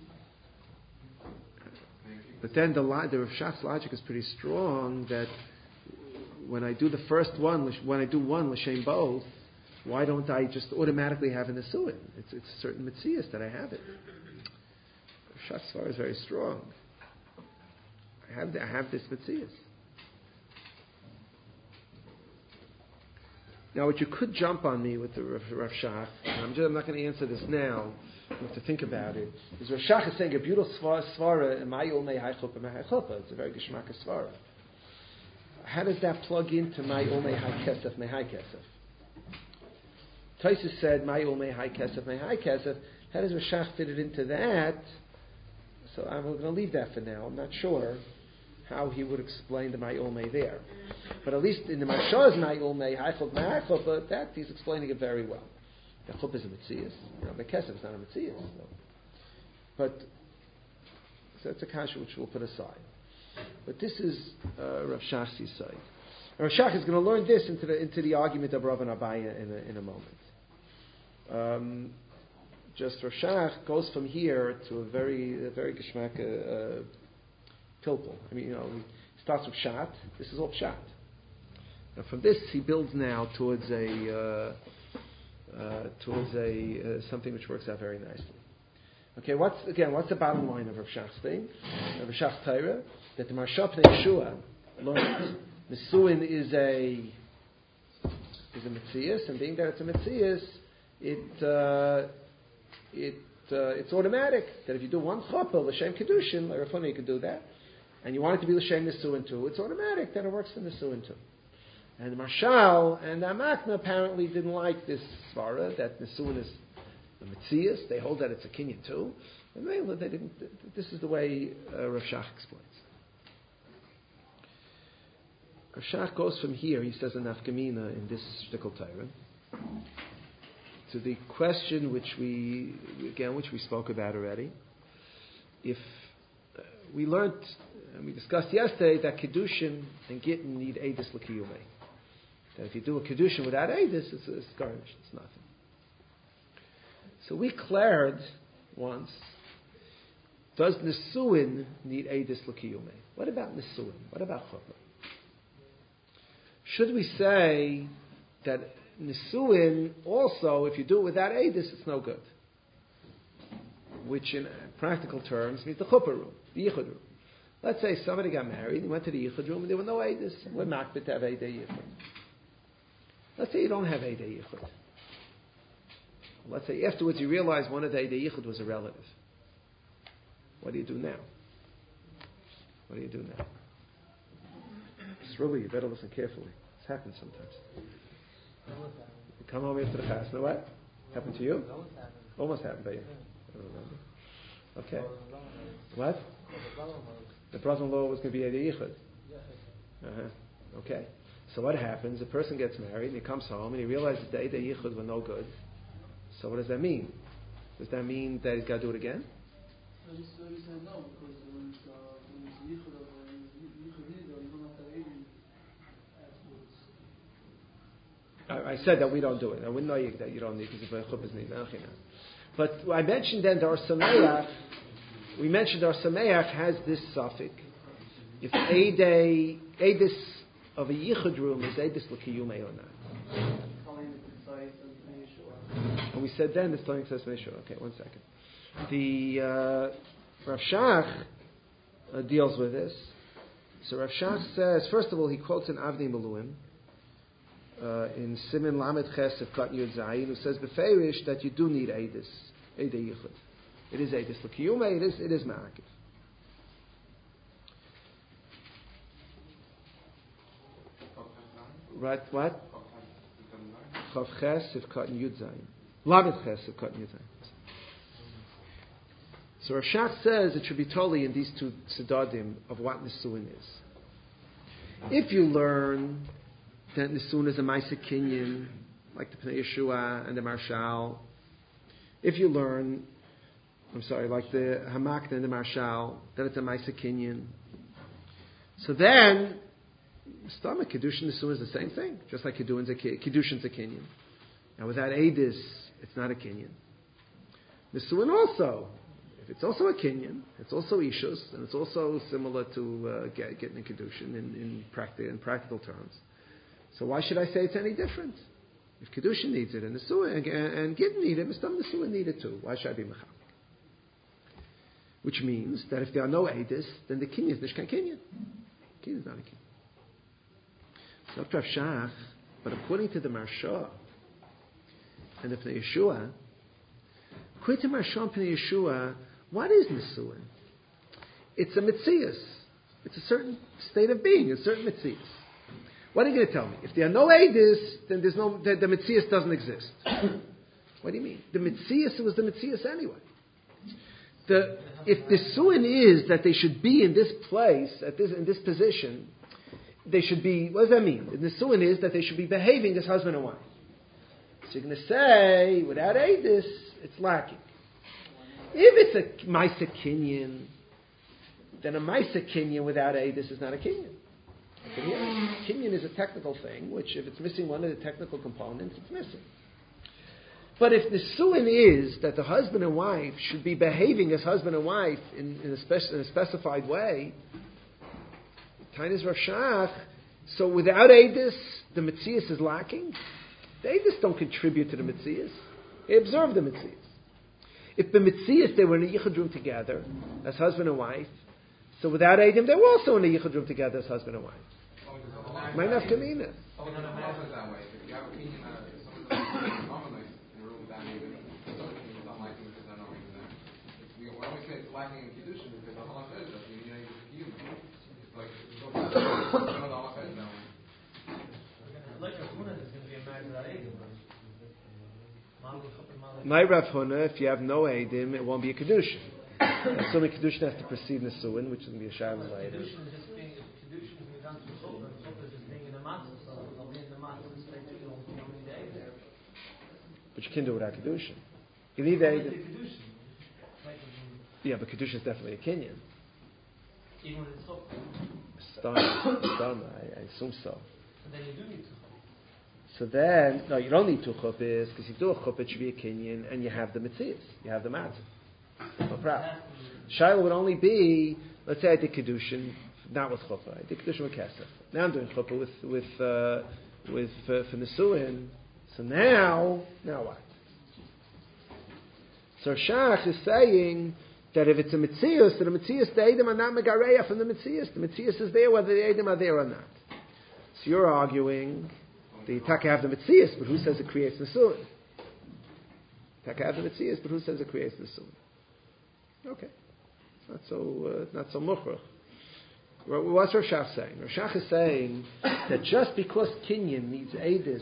But then the Rav Shach's logic is pretty strong that when I do the first one, when I do one l'shem both, why don't I just automatically have an nesuin? It's a certain mitzias that I have it. Rav Shach's svara is very strong. I have this mitzias. Now, what you could jump on me with the Rav Shach, and I'm not going to answer this now. You have to think about it. Is Rav Shach is saying a beautiful svara in my ulmei high chuppah, my high chuppah. It's a very geschmacka svara. How does that plug into my ulmei high kesef, my high kesef? Tosfos said my ulmei high kesef, my high kesef. How does Rav Shach fit it into that? So I'm going to leave that for now. I'm not sure how he would explain the Ma'ilmei there. But at least in the Marsha's Ma'ilmei, but that he's explaining it very well. The Chup is a Metzias. The Kesef is not a Metzias. No. But so that's a kasha which we'll put aside. But this is Rav Shach's side. Rav Shach is going to learn this into the argument of Rav and Abaya in a moment. Just Rav Shach goes from here to a very geschmack pilpul. I mean, he starts with Pshat. This is all Pshat. And from this, he builds now towards something which works out very nicely. Okay, what's the bottom line of Rav Shach's thing? Rav Shach's Torah, that the Marsha Pnei Yeshua learns Nesuin is a Metzias, and being that it's a Metzias, it's automatic that if you do one chuppah l'shem kedushin, like Rafuna, you could do that, and you want it to be l'shem nesuin too, it's automatic that it works for nesuin too. And the Marshal and the Amakna apparently didn't like this svara that nesuin is the Metzias. They hold that it's a kinyan too, and they didn't. This is the way Rav Shach explains. Rav Shach goes from here. He says a nafkamina in this shtickle Torah to the question which we spoke about already. if we learned, and we discussed yesterday, that Kedushin and Gittin need Eidus L'Kiyumei. That if you do a Kedushin without Eidus, it's garbage, it's nothing. So we declared once, does Nisuin need Eidus L'Kiyumei? What about Nisuin? What about Chutbah? Should we say that Nisuin also, if you do it without Eidus, it's no good? Which in practical terms means the Chuppah room, the Yichud room. Let's say somebody got married, he went to the Yichud room, and there were no Eidus. We're makbid to have Eidei Yichud. Let's say you don't have Eidei Yichud. Let's say afterwards you realize one of the Eidei Yichud was a relative. What do you do now? What do you do now? Really, you better listen carefully. This happens sometimes. You come home after the fast. Know what? Happened to you? Almost happened to you. I don't remember. Okay. What? The brother-in-law was going to be Eidei Yichud. Okay. So what happens? A person gets married and he comes home and he realizes the Eidei Yichud were no good. So what does that mean? Does that mean that he's got to do it again? So you said no, because when it's Yichud of Yichud, you don't have to Eidei afterwards. I said that we don't do it. I wouldn't know you that you don't need because the chuppah is needed. But I mentioned then the Or Sameach. We mentioned Or Sameach has this suffix. If Eidus of a Yichud room is Eidus L'Kiyumei or not. And we said then it's telling us Meshur. Okay, 1 second. The Rav Shach deals with this. So Rav Shach says, first of all, he quotes an Avnei Miluim in Simin Lamed Ches of Kat Yud Zayin, who says beferish that you do need Eidus, Eidei Yichud. It is Eidus L'Kiyumei. It is Ma'akiv. Right? What? Chav Ches of Kat Yud Zayin. Lamed Ches of Kat Yud Zayin. So Rav Shach says it should be totally in these two tzedadim of what Nisuin is. If you learn that Nisuin is a Maisa Kinyan, like the Pnei Yeshua and the Marshal, if you learn, like the Hamakna and the Marshal, that it's a Maisa Kinyan, so then, Stomach, Kedushin Nisuin is the same thing, just like Kedushin's a Kinyan. Now without Eidus, it's not a Kinyan. Nisuin also, if it's also a Kinyan, it's also Ishus, and it's also similar to getting a Kedushin in practical terms. So why should I say it's any different? If Kedushin needs it, and Gittin need it, Mistam Nisuin need it too. Why should I be Mecham? Which means that if there are no Eidus, then the Kinyan is Nishkan Kinyan. Kinyan is not a Kinyan. So Dr. Rav Shach, but according to the Marsha and the Pnei Yeshua, according to Marsha and Pnei Yeshua, what is Nisuin? It's a Metzias. It's a certain state of being, a certain Metzias. What are you going to tell me? If there are no Eidus, then there's no, the Metzias doesn't exist. What do you mean? The Metzias was the Metzias anyway. If the Nisuin is that they should be in this place, in this position, they should be, what does that mean? The Nisuin is that they should be behaving as husband and wife. So you're going to say, without Eidus, it's lacking. If it's a Maisa Kinyan, then a Maisa Kinyan without Eidus is not a Kinyan. Kinyan is a technical thing, which if it's missing one of the technical components, it's missing. But if the Nisuin is that the husband and wife should be behaving as husband and wife in a specified way, Tainis Rav Shach, so without Eidus, the Metzias is lacking. The Eidus don't contribute to the Metzias. They observe the Metzias. If the Metzias, they were in a Yichud room together as husband and wife, so without Eidim, they were also in a Yichud room together as husband and wife. Might not come in it. Oh, no, it's that way. If you have a kinyan, someone in a room without Eidim, some kinyan don't like him because they're not even there. We always say it's lacking in Kiddushin because the halacha is that you need a Kiddushin. It's like, the halacha is that way. Like Rav Huna is going to be a married without Eidim. My Rav Huna, if you have no Eidim, it won't be a Kedushin. Assuming Kedushin has to precede Nisuin, which is going to be a Shabbos later. Kedushin is just being, Kedushin is being done through Chopra, and Chopra is just being in a matzah, so they'll be in the matzah and stay too long, you don't need the Eidim. But you can do it without Kedushin. You need the Eidim. Yeah, but Kedusha is definitely a Kinyan. Even when it's chuppah. I assume so. And then you do need chuppah. So then, no, you don't need two chuppahs, because you do a chuppah, it should be a Kinyan, and you have the Metzias. You have the matzah. No problem. Shaila would only be, let's say I did Kedushin, not with chuppah. I did Kedushin with Kesef. Now I'm doing chuppah with for Nesuin. So now what? So Shach is saying that if it's a Metzius, that the Metzius, the Eidim are not Megareya from the Metzius. The Metzius is there whether the Eidim are there or not. So you're arguing the Taka have the Metzius, but who says it creates Nesuin? Taka have the Metzius, but who says it creates Nesuin? Okay. Not so mukhrach. What's Rav Shach saying? Rav Shach is saying that just because Kinyan needs Eidus,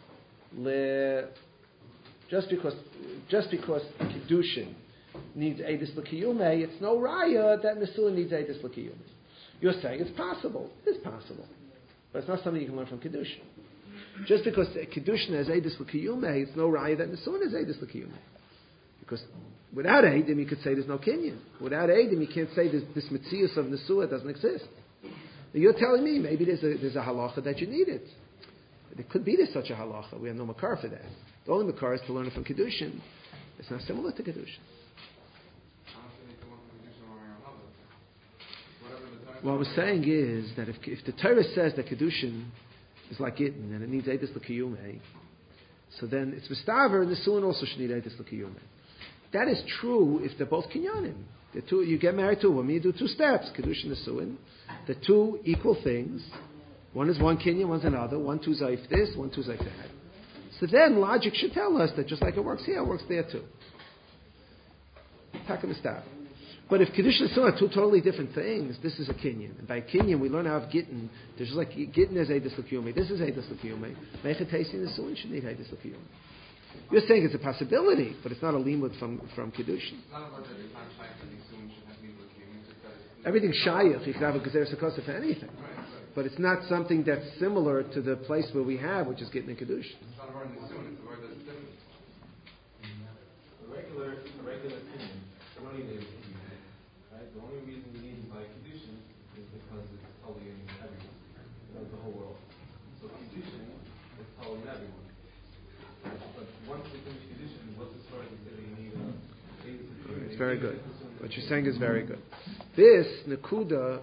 just because Kiddushin needs Eidus l'kiyumei, it's no raya that Nesuin needs Eidus l'kiyumei. You're saying it's possible. It is possible. But it's not something you can learn from Kiddushin. Just because Kiddushin has Eidus l'kiyumei, it's no raya that Nesuin has Eidus l'kiyumei. Because without Eidim, you could say there's no Kinyan. Without Eidim, you can't say this Metzius of Nesuah doesn't exist. You're telling me maybe there's a halacha that you need it. There could be there's such a halacha. We have no makar for that. The only makar is to learn it from Kiddushin. It's not similar to Kiddushin. What we're saying is that if the Torah says that Kiddushin is like Gittin and it needs Eidus l'kiyumei, so then it's Mistaver and the Nesuin also should need Eidus l'kiyumei. That is true if they're both kinyanim. The two, you get married to a woman, you do two steps, Kedushin and Nesuin. The two equal things. One is one kinyan, one's another. One two zayif this, one two zayif that. So then logic should tell us that just like it works here, it works there too. Takamistav. But if Kedushin and Nesuin are two totally different things, this is a kinyan. And by kinyan, we learn out of Gittin. There's just like Gittin is Eidus l'kiyumei. This is Eidus l'kiyumei. Mechatesi and Nesuin should need Eidus l'kiyumei. You're saying it's a possibility, but it's not a limud from Kiddushin. Everything's shayach. You can have a gezeres hakosah for anything. But it's not something that's similar to the place where we have, which is getting in Kiddushin. It's not a word in the Nesuin, it's a word that's different. A regular opinion, you don't need a opinion, right? The only reason you need it by Kiddushin is because it's totally in everyone. The whole world. So Kiddushin is totally in everyone. But once we finish Kiddushin, what's the story that you need a... It's very good. What you're saying is very good. This Nakuda,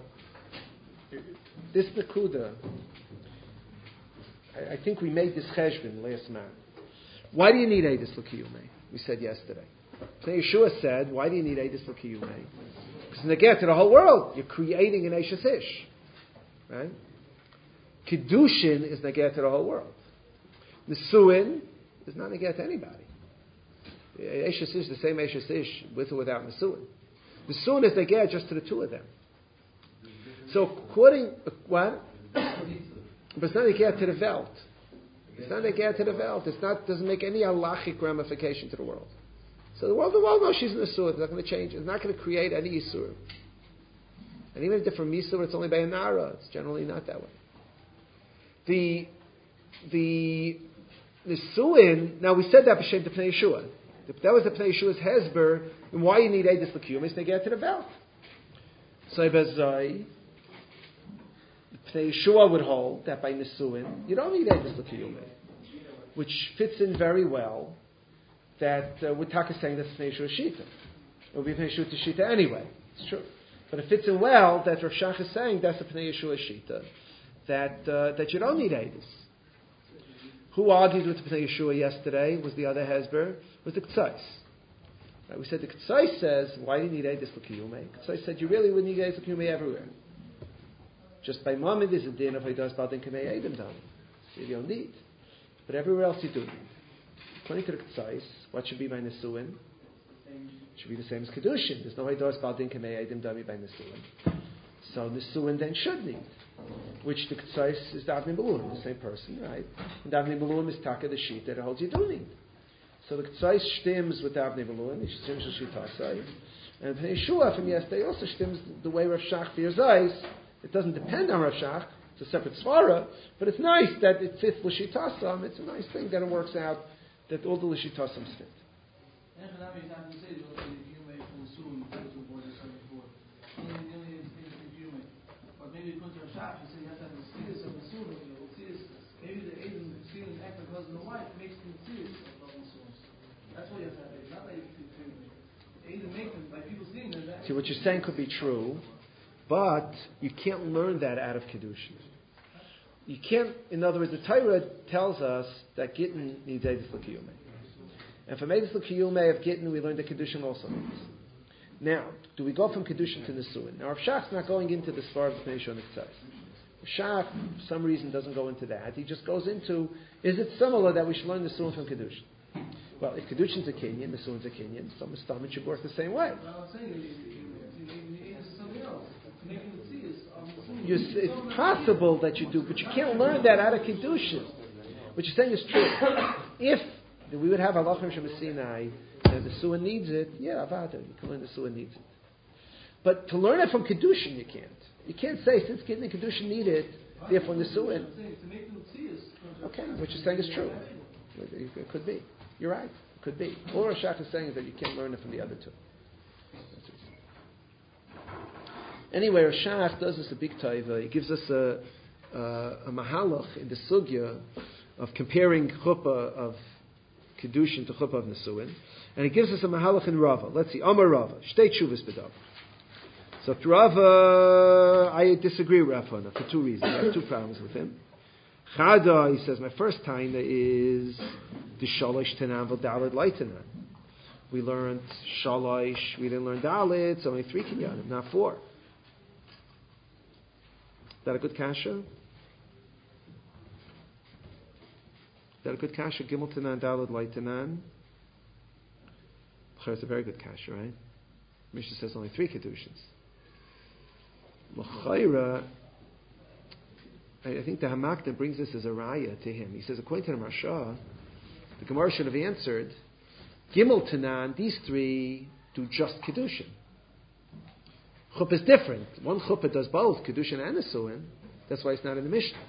I think we made this cheshbon last month. Why do you need Eidus l'kiyumei? We said yesterday. So Yeshua said, why do you need Eidus l'kiyumei? Because in the get to the whole world, you're creating an Eishes Ish. Right? Kiddushin is negeh to the whole world. Nesuin is not negeh to anybody. Eishes Ish, the same Eishes Ish, with or without Nesuin. Nesuin is negeh just to the two of them. So according, what? But it's not negeh to the Welt. It's not negeh to the Welt. Doesn't make any halachic ramification to the world. So the world knows she's in the Nesuin. It's not going to change. It's not going to create any Yisur. And even if it's from Yisur, it's only by a Nara. It's generally not that way. The Nesuin, now we said that b'shem to Pnei Yeshua. That was the Pnei Yeshua's hezber, and why you need Eidus l'kiyumei is to get to the belt. So Bezai, Pnei Yeshua would hold that by Nesuin, you don't need Eidus l'kiyumei, which fits in very well that with Taka saying that's Pnei Yeshua's Shita. It would be Pnei Yeshua's Shita anyway. It's true. But it fits in well that Rav Shach is saying that's a Pnei Yeshua's Shita, that you don't need Eidus. Who argued with the Pnei Yeshua yesterday was the other hezber, was the K'tzais. Right, we said the K'tzais says, why do you need Eidus l'kiyumei? K'tzais said, you really would need Eidus l'kiyumei everywhere. Just by Mamid is a din of Eidas Baldin Kamei Eidim Dam. You don't need. But everywhere else you do. According to the K'tzais, what should be by Nesuin? It should be the same as Kedushin. There's no Eidas Baldin Kamei Eidim Dami by Nesuin. So Nesuin then should need. Which the K'tzais is Davnei Beluim, the same person, right? And Davnei Beluim is Taka the sheet that holds you do need. So the K'tzais stims with Davnei Beluim, he stims with Shitasai. And Pnei Yeshua from yesterday also stims the way Rav Shach fears eyes. It doesn't depend on Rav Shach, it's a separate svara, but it's nice that it fits L'Shitasam. It's a nice thing that it works out that all the L'Shitasams fit. Shach, you say you have to have the Tzidus of the Sunnah, maybe the Aiden, the Tzidus act like husband and wife, makes the Tzidus of the Sunnah. That's what you have to have, not that you can figure it. Aiden make them, by people seeing them, that. See, what you're saying could be true, but you can't learn that out of Kedushin. You can't, in other words, the Torah tells us that Gittin needs Eidus L'Kiyumei. And from Eidus L'Kiyumei of Gittin, we learned that Kedushin also needs. Now, do we go from Kedushin to Nesuin? Now, Rav Shach's not going into the Svar of the Pnei Shon Ktsav. Shach, for some reason, doesn't go into that. He just goes into, is it similar that we should learn Nesuin from Kedushin? Well, if Kedushin's a Kenyan, Nesuin's a Kenyan, so Mustamid should work the same way. Well, I'm saying it's something else. Making the Tzidus. It's possible that you do, but you can't learn that out of Kedushin. What you're saying is true. If we would have Halachim Shem Sinai, and the Suah needs it, yeah, Avada, you can learn the Suah needs it. But to learn it from Kedushin, you can't. You can't say, since Gittin and Kedushin need it, therefore the Suah. Okay, what you're saying is true. It could be. You're right. It could be. All Rashach is saying is that you can't learn it from the other two. Anyway, Rashach does us a big taiva. He gives us a mahalach in the sugya of comparing chuppah of Kedushin to chuppah of Nesuin. And he gives us a mahalach in Rava. Let's see. Amar Rava. Shtei tshuvas b'dav. So Rava, I disagree with Rav Hana for two reasons. I have two problems with him. Chada, he says, my first time is the shalosh tenan v'dalad leitenan. We learned shalosh, we didn't learn dalid, so only 3 kinyanim, not 4. Is that a good kasha? Is that a good kasha? Gimel tenan, dalad leitenan. It's a very good kasha, right? Mishnah says only 3 kedushins. L'chayra, I think the Hamakda brings this as a raya to him. He says, according to the Marsha, the Gemara should have answered, Gimel Tanan, these 3 do just Kedushin. Chuppah is different. One Chuppah does both, Kedushin and Nesuin. That's why it's not in the Mishnah.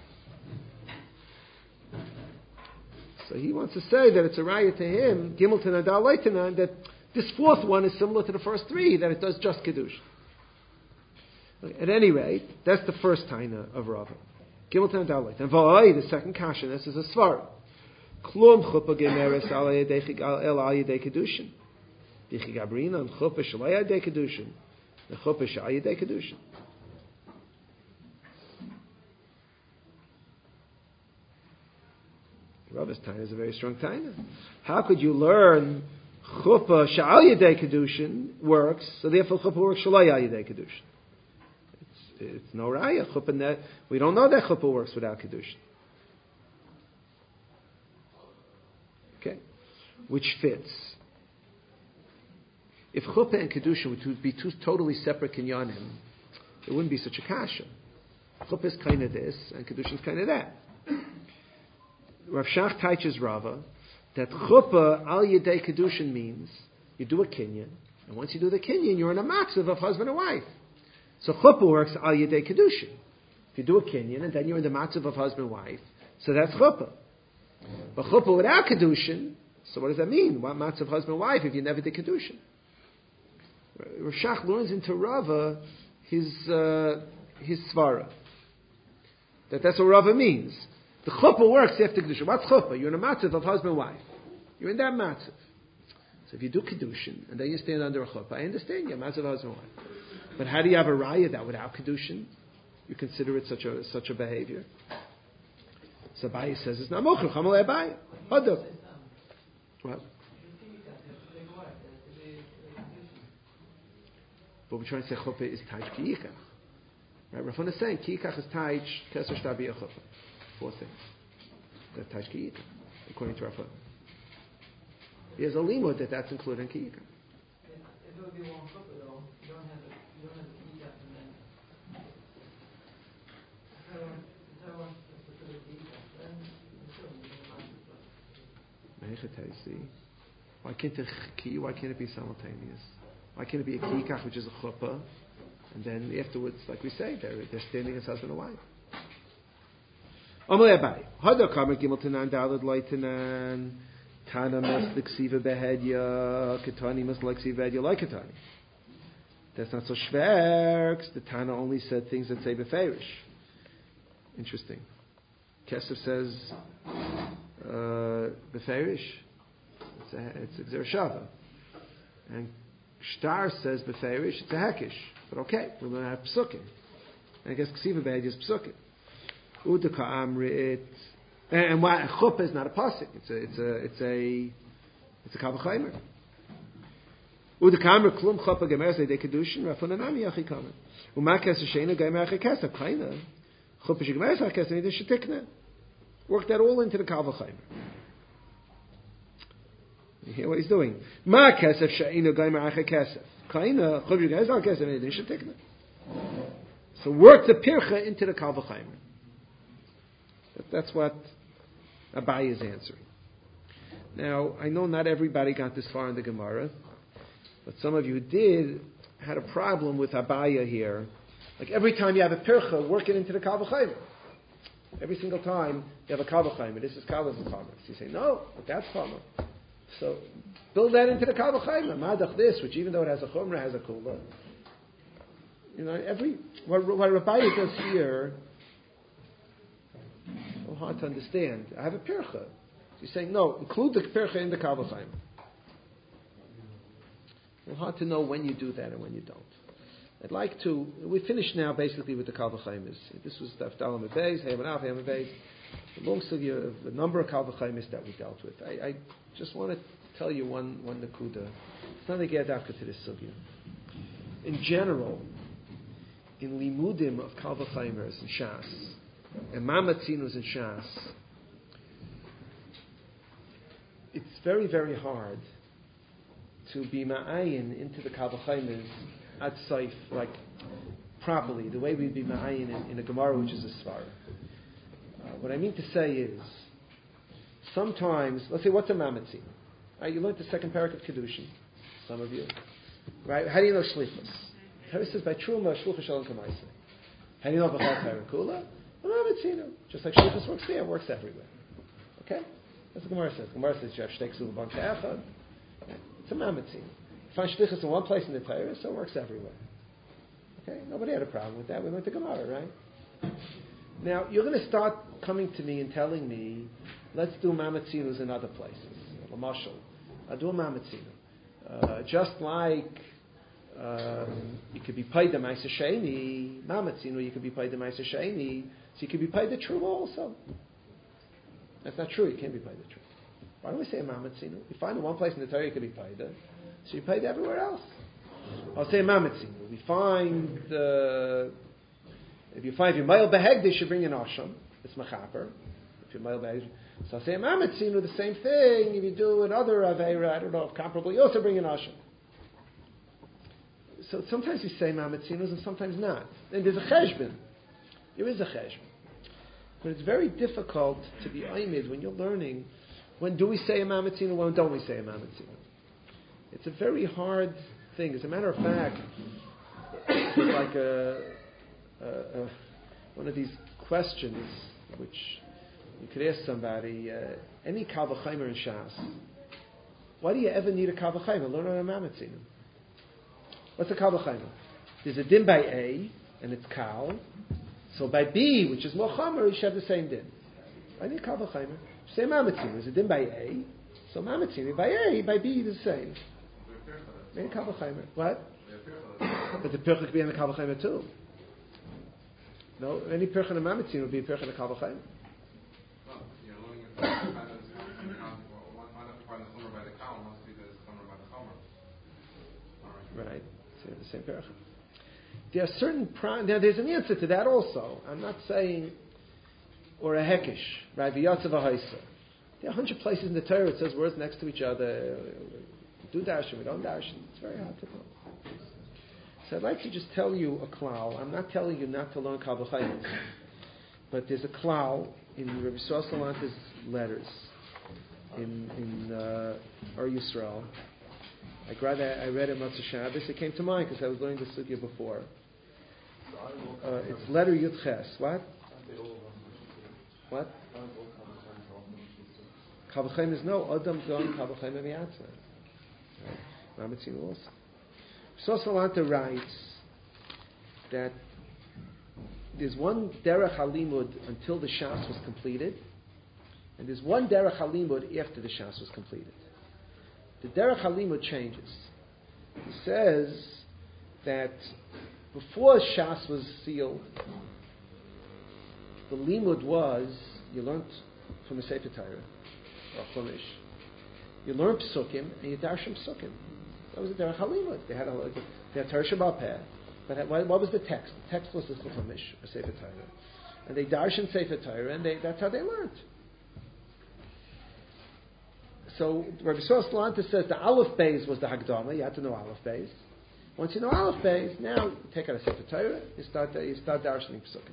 So he wants to say that it's a raya to him, Gimel Tanan, Dal Leitanan, that this 4th one is similar to the first 3, that it does just Kedushin. At any rate, that's the first taina of Rava. Gimel Tanan Dal Leitanan. V'ai, the second kasha, this is a Svar. Klum chuppah gemeres al yedei kedushin. Dichi gabrina and chuppah shal yedei kedushin. The chuppah shal yedei kedushin. Rava's taina is a very strong taina. How could you learn chuppah shal yedei kedushin works, so therefore chuppah works shal yedei kedushin? It's no raya. Chuppah, we don't know that chuppah works without kedushin. Okay, which fits. If chuppah and kedusha would be 2 totally separate kinyanim, it wouldn't be such a kasha. Chuppah is kind of this, and kedusha is kind of that. Rav Shach teaches Rava that chuppah al yedei kedushin means you do a kinyan, and once you do the kinyan, you're in a matzav of husband and wife. So chuppah works al yedei kedushin. If you do a kinyan, and then you're in the matzav of husband and wife, so that's chuppah. But chuppah without kedushin, so what does that mean? What matzav husband and wife if you never did kedushin? Rav Shach learns into Rava his svara. That's what Rava means. The chuppah works after kedushin. What's chuppah? You're in a matzav of husband and wife. You're in that matzav. So if you do kedushin and then you stand under a chuppah, I understand you're a matzav of husband and wife. But how do you have a raya that without kedushin you consider it such a behavior? So Abaye says it's not mochel. Chamal Abaye. Hadok. What? But we're trying to say chuppah is taich kiikach. Right? Rav Huna is saying kiikach is taich keser shtabiyah chuppah. 4 things. That's taich kiikach, according to Rav Huna. There's a limud that's included in kiikach. If it would be one chuppah though, you don't have the kiikach and then. Why can't it be simultaneous? Why can't it be a kikach, which is a chuppah, and then afterwards, like we say, they're standing as husband and wife? Amalei Abaye. Hadar kamer gimel tenan dalad leitenan tana mas l'ksiva behedya ketani mas l'ksiva behedya like ketani. That's not so schwer, because the Tana only said things that say beferish. Interesting. Kesef says beferish. It's a Gzer Shava. And Shtar says beferish. It's a hekish. But okay, we're going to have psukim. I guess Ksiva B'Ed is psukim. Udaka Amrit. And why chuppah is not a pasuk? It's a kavachaymer. Udaka Amrit klum chuppah gemer zei de kedushin rafunanami yachi kamen. Umakas sheina gemer achikasa kaina. Chuppah shegemer achikasa nidin shetikna. Work that all into the kavachaymer. You hear what he's doing? Ma kesef she'inu gaimer ache kesef. Kaina chuv yugayz al kesef nidin shetikna. So work the pircha into the kal v'chaimer. That's what Abaye is answering. Now, I know not everybody got this far in the Gemara, but some of you who did had a problem with Abaye here. Like every time you have a pircha, work it into the kal v'chaimer. Every single time you have a kal v'chaimer, this is kal v'chaimer. So you say, no, but that's chama. So build that into the kal v'chaimer. Madach this, which even though it has a chumrah, has a kula. You know, what Rabbi does here, so hard to understand. I have a pircha. So he's saying, no, include the pircha in the kal v'chaimer. It's hard to know when you do that and when you don't. I'd like to. We finished now basically with the kal v'chaimer. This was the Dalam Beis, Hayam Av, Hayam Beis. The long sugya of the number of kal v'chaimer that we dealt with. I just want to tell you one nakuda. It's not a gedafka to this sugya. In general, in limudim of kal v'chaimers and shas, and mamatzinus and shas, it's very, very hard to be ma'ayin into the kal v'chaimers at saif, like properly, the way we'd be ma'ayin in a Gemara, which is a svar. What I mean to say is, sometimes, let's say, what's a mamatzin? Right, you learned the second parak of Kedushin, some of you. Right? How do you know shlichus? Torah says by truma shlucha shalom kamaisa. How do you know b'chal parakula? Just like shlichus works there, it works everywhere. Okay, that's what Gemara says. Gemara says you have shtei ksuv b'ban ke'echad. It's a mamatzin. You find shlichus in one place in the Torah, so it works everywhere. Okay, nobody had a problem with that. We went to Gemara, right? Now you're going to start coming to me and telling me, let's do mamatzinus in other places. L'mashal, I'll do a mamatzinu. Just like you could be paid the Ma'aser Sheni, Mamatzinu, you could be paid the Ma'aser Sheni, so you could be paid the Truma also. That's not true, you can't be paid the Truma. Why don't we say a Mamatzinu? You find in one place in the Torah you could be paid it, so you paid everywhere else. I'll say a Mamatzinu. We find, if you're male behegdish, you bring an Asham, it's Machaper. If you're male behegdish, so I'll say a Mamatzinu, the same thing, if you do another Aveira, I don't know if comparable, you also bring an Asham. So sometimes you say mamatzinus and sometimes not. And there's a cheshbon. There is a cheshbon. But it's very difficult to be aimid when you're learning. When do we say a mamatzinu? When don't we say a mamatzinu? It's a very hard thing. As a matter of fact, it's like one of these questions which you could ask somebody, any kal v'chaimer in Shas, why do you ever need a kal v'chaimer? Learn on a mamatzinu. What's a kal v'chaimer? There's a din by A, and it's kal. So by B, which is more chamer, you should have the same din. I need kal v'chaimer. Say mamatzinu. There's a din by A, so mamatzinu. By A, by B, the same. Maybe kal v'chaimer. What? But the pircha could be in the kal v'chaimer too. No, any pircha in a mamatzinu would be a pircha in a kal v'chaimer. Right. The same parach. There are certain now there's an answer to that also. I'm not saying or a hekish, right? V'yatzav ha'haisa. There are 100 places in the Torah it says words next to each other. We do darshan, we don't darshan. It's very hard to know. So I'd like to just tell you a klal. I'm not telling you not to learn kal v'chaimer, but there's a klal in Rabbi Yisrael Salanter's letters in Or Yisrael. I read it Matzah Shabbos. It came to mind because I was learning the sugya before. It's letter Yud Ches. What? Kal v'chaimer is no Adam Gon Kal v'chaimer miyatzah. Mamatzinu also. So Salanter writes that there's one derech halimud until the shas was completed, and there's one derech halimud after the shas was completed. The derech halimud changes. He says that before shas was sealed, the limud was you learned from a Sefer Torah or Chumash. You learned psukim and you darshim psukim. That was the derech halimud. They had Torah Shabbat Peh. But what was the text? The text was the Chumash, or Sefer Torah. And they darshan Sefer Torah, and that's how they learned. So Rabbi Yisrael Salanta says the Aleph Beis was the Hagdama. You had to know Aleph Beis. Once you know Aleph Beis, now you take out a Sefer Torah, you start darshaning Pesukim.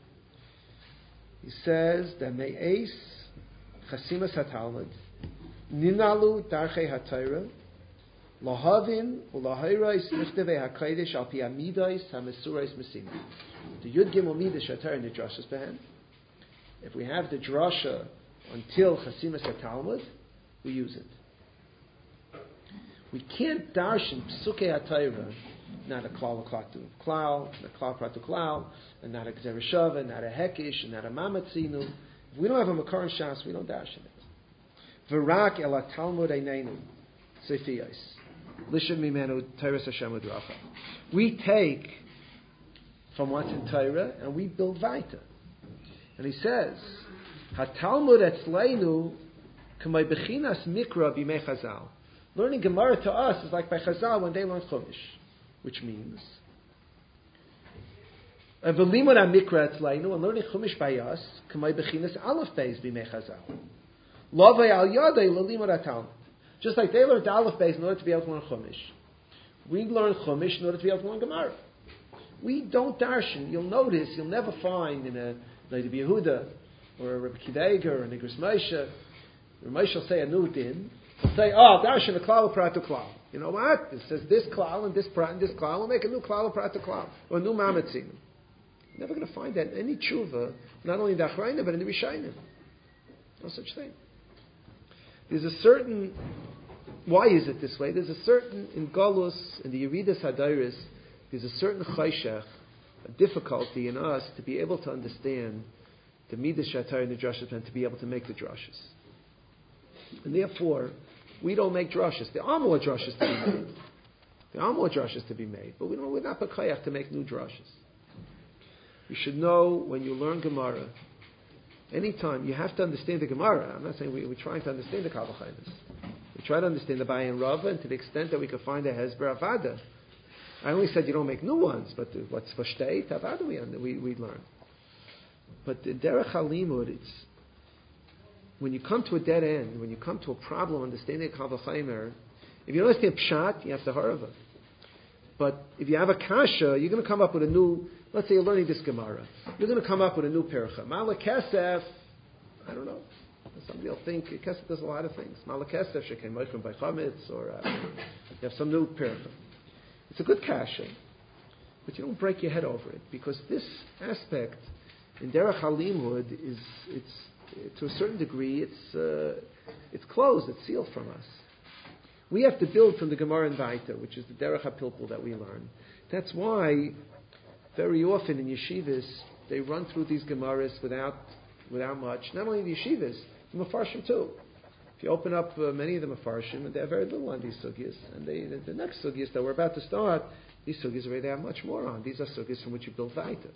He says that Me'es Chasimas HaTalmud Ninalu Darchei HaTorah Lahavin Ulahirais Michtevei HaKodesh Al Pi Amidais HaMesurais Mesim. The Yud Gimel Midah Shatar in the Drashas Behen. If we have the drasha until Chasimas HaTalmud, we use it. We can't darshan Psukei HaTorah, not a klal klatu klal, not a klal pratu klal, and not a gzera shava, not a hekish, and not a mamatzinu. If we don't have a makar and shas, we don't darshan it. V'rak el Talmud einenu sefiyos lishem mimenu Torah Hashem udracha. We take from what's in Torah and we build vaita. And he says, HaTalmud etzleinu k'may bechinas mikra b'mei Chazal. Learning Gemara to us is like by Chazal when they learn Chumash, which means v'limud mikra etzleinu, and learning Chumash by us k'may bechinas Aleph Beis b'mei Chazal. Lavei al yadei l'limud HaTalmud. Just like they learned Aleph Beis in order to be able to learn Chumash, we learn Chumash in order to be able to learn Gemara. We don't darshan. You'll notice, you'll never find in a Rabbi Yehuda or a Rabbi Kiddeiger or a Nigros Moshe, Rabbi Moshe will say a new din. He'll say, darshan a klal pratu klal. You know what? It says this klal and this prat and this klal. We'll make a new klal pratu klal or a new mamatzin. You're never going to find that in any tshuva, not only in the Achrayna but in the Rishayim. No such thing. There's a certain. Why is it this way? There's a certain in Galus, in the Yeridas Hadairis, there's a certain chayshach, a difficulty in us to be able to understand the Midas Shatar and the Drashas and to be able to make the drashas. And therefore, we don't make drashas. There are more drashas to be made. There are more drashas to be made, but we're not bakayach to make new drashas. You should know when you learn Gemara, anytime you have to understand the Gemara. I'm not saying we're trying to understand the Kavachaymas. We try to understand the Bayi and Rava, and to the extent that we can find a Hezber Avada. I only said you don't make new ones, but what's Vashtei, Avada we learn. But the Derech HaLimud, it's when you come to a dead end, when you come to a problem understanding Kavachaymer, if you don't understand Pshat, you have to Harava. But if you have a Kasha, you're going to come up with a new, let's say you're learning this Gemara. You're going to come up with a new Percha. Malak Kesef, I don't know. Somebody will think Kesef does a lot of things. Malak Kesef, Shekem Moichem by Chametz, or you have some new Percha. It's a good Kasha, but you don't break your head over it, because this aspect in Derech HaLimud it's to a certain degree, it's closed, it's sealed from us. We have to build from the Gemara and Vaita, which is the Derech HaPilpul that we learn. That's why very often in yeshivas they run through these Gemaras without much. Not only the yeshivas, the Mefarshim too. If you open up many of the Mefarshim, they have very little on these sugyas. And the next sugyas that we're about to start, these sugyas already have much more on. These are sugyas from which you build Vaita.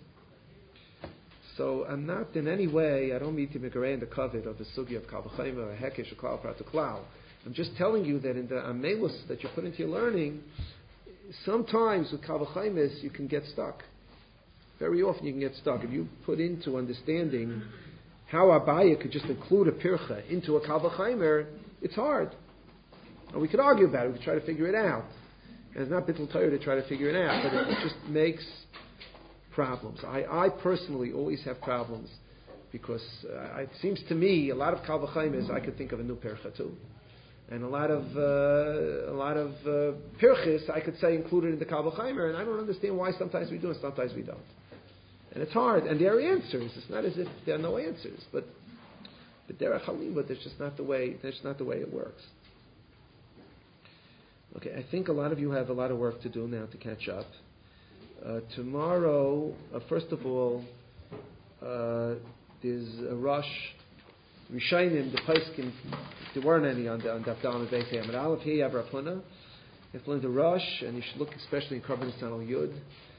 So I'm not in any way, I don't mean to make in the covet of the sugya of Kavachayma or Hekesh or Klal Prat Klal. I'm just telling you that in the Amelus that you put into your learning, sometimes with Kavachaymas you can get stuck. Very often you can get stuck. If you put into understanding how Abaya could just include a Pircha into a Kavachaymer, it's hard. And we could argue about it, we could try to figure it out. And it's not Bittul Torah to try to figure it out, but it just makes problems. I personally always have problems because it seems to me a lot of Kal V'chaimes I could think of a new Percha too, and a lot of Pirchis I could say included in the Kal V'chaimer, and I don't understand why sometimes we do and sometimes we don't. And it's hard, and there are answers. It's not as if there are no answers, but Derech HaLimud, that's just not the way. That's not the way it works. Okay, I think a lot of you have a lot of work to do now to catch up. Tomorrow, first of all, there's a rush. Rishayim, the Paiskim, there weren't any on that down at Beis Hamad Aleph. Here you have Rav Huna. You have to learn the rush, and you should look especially in Karban Yud.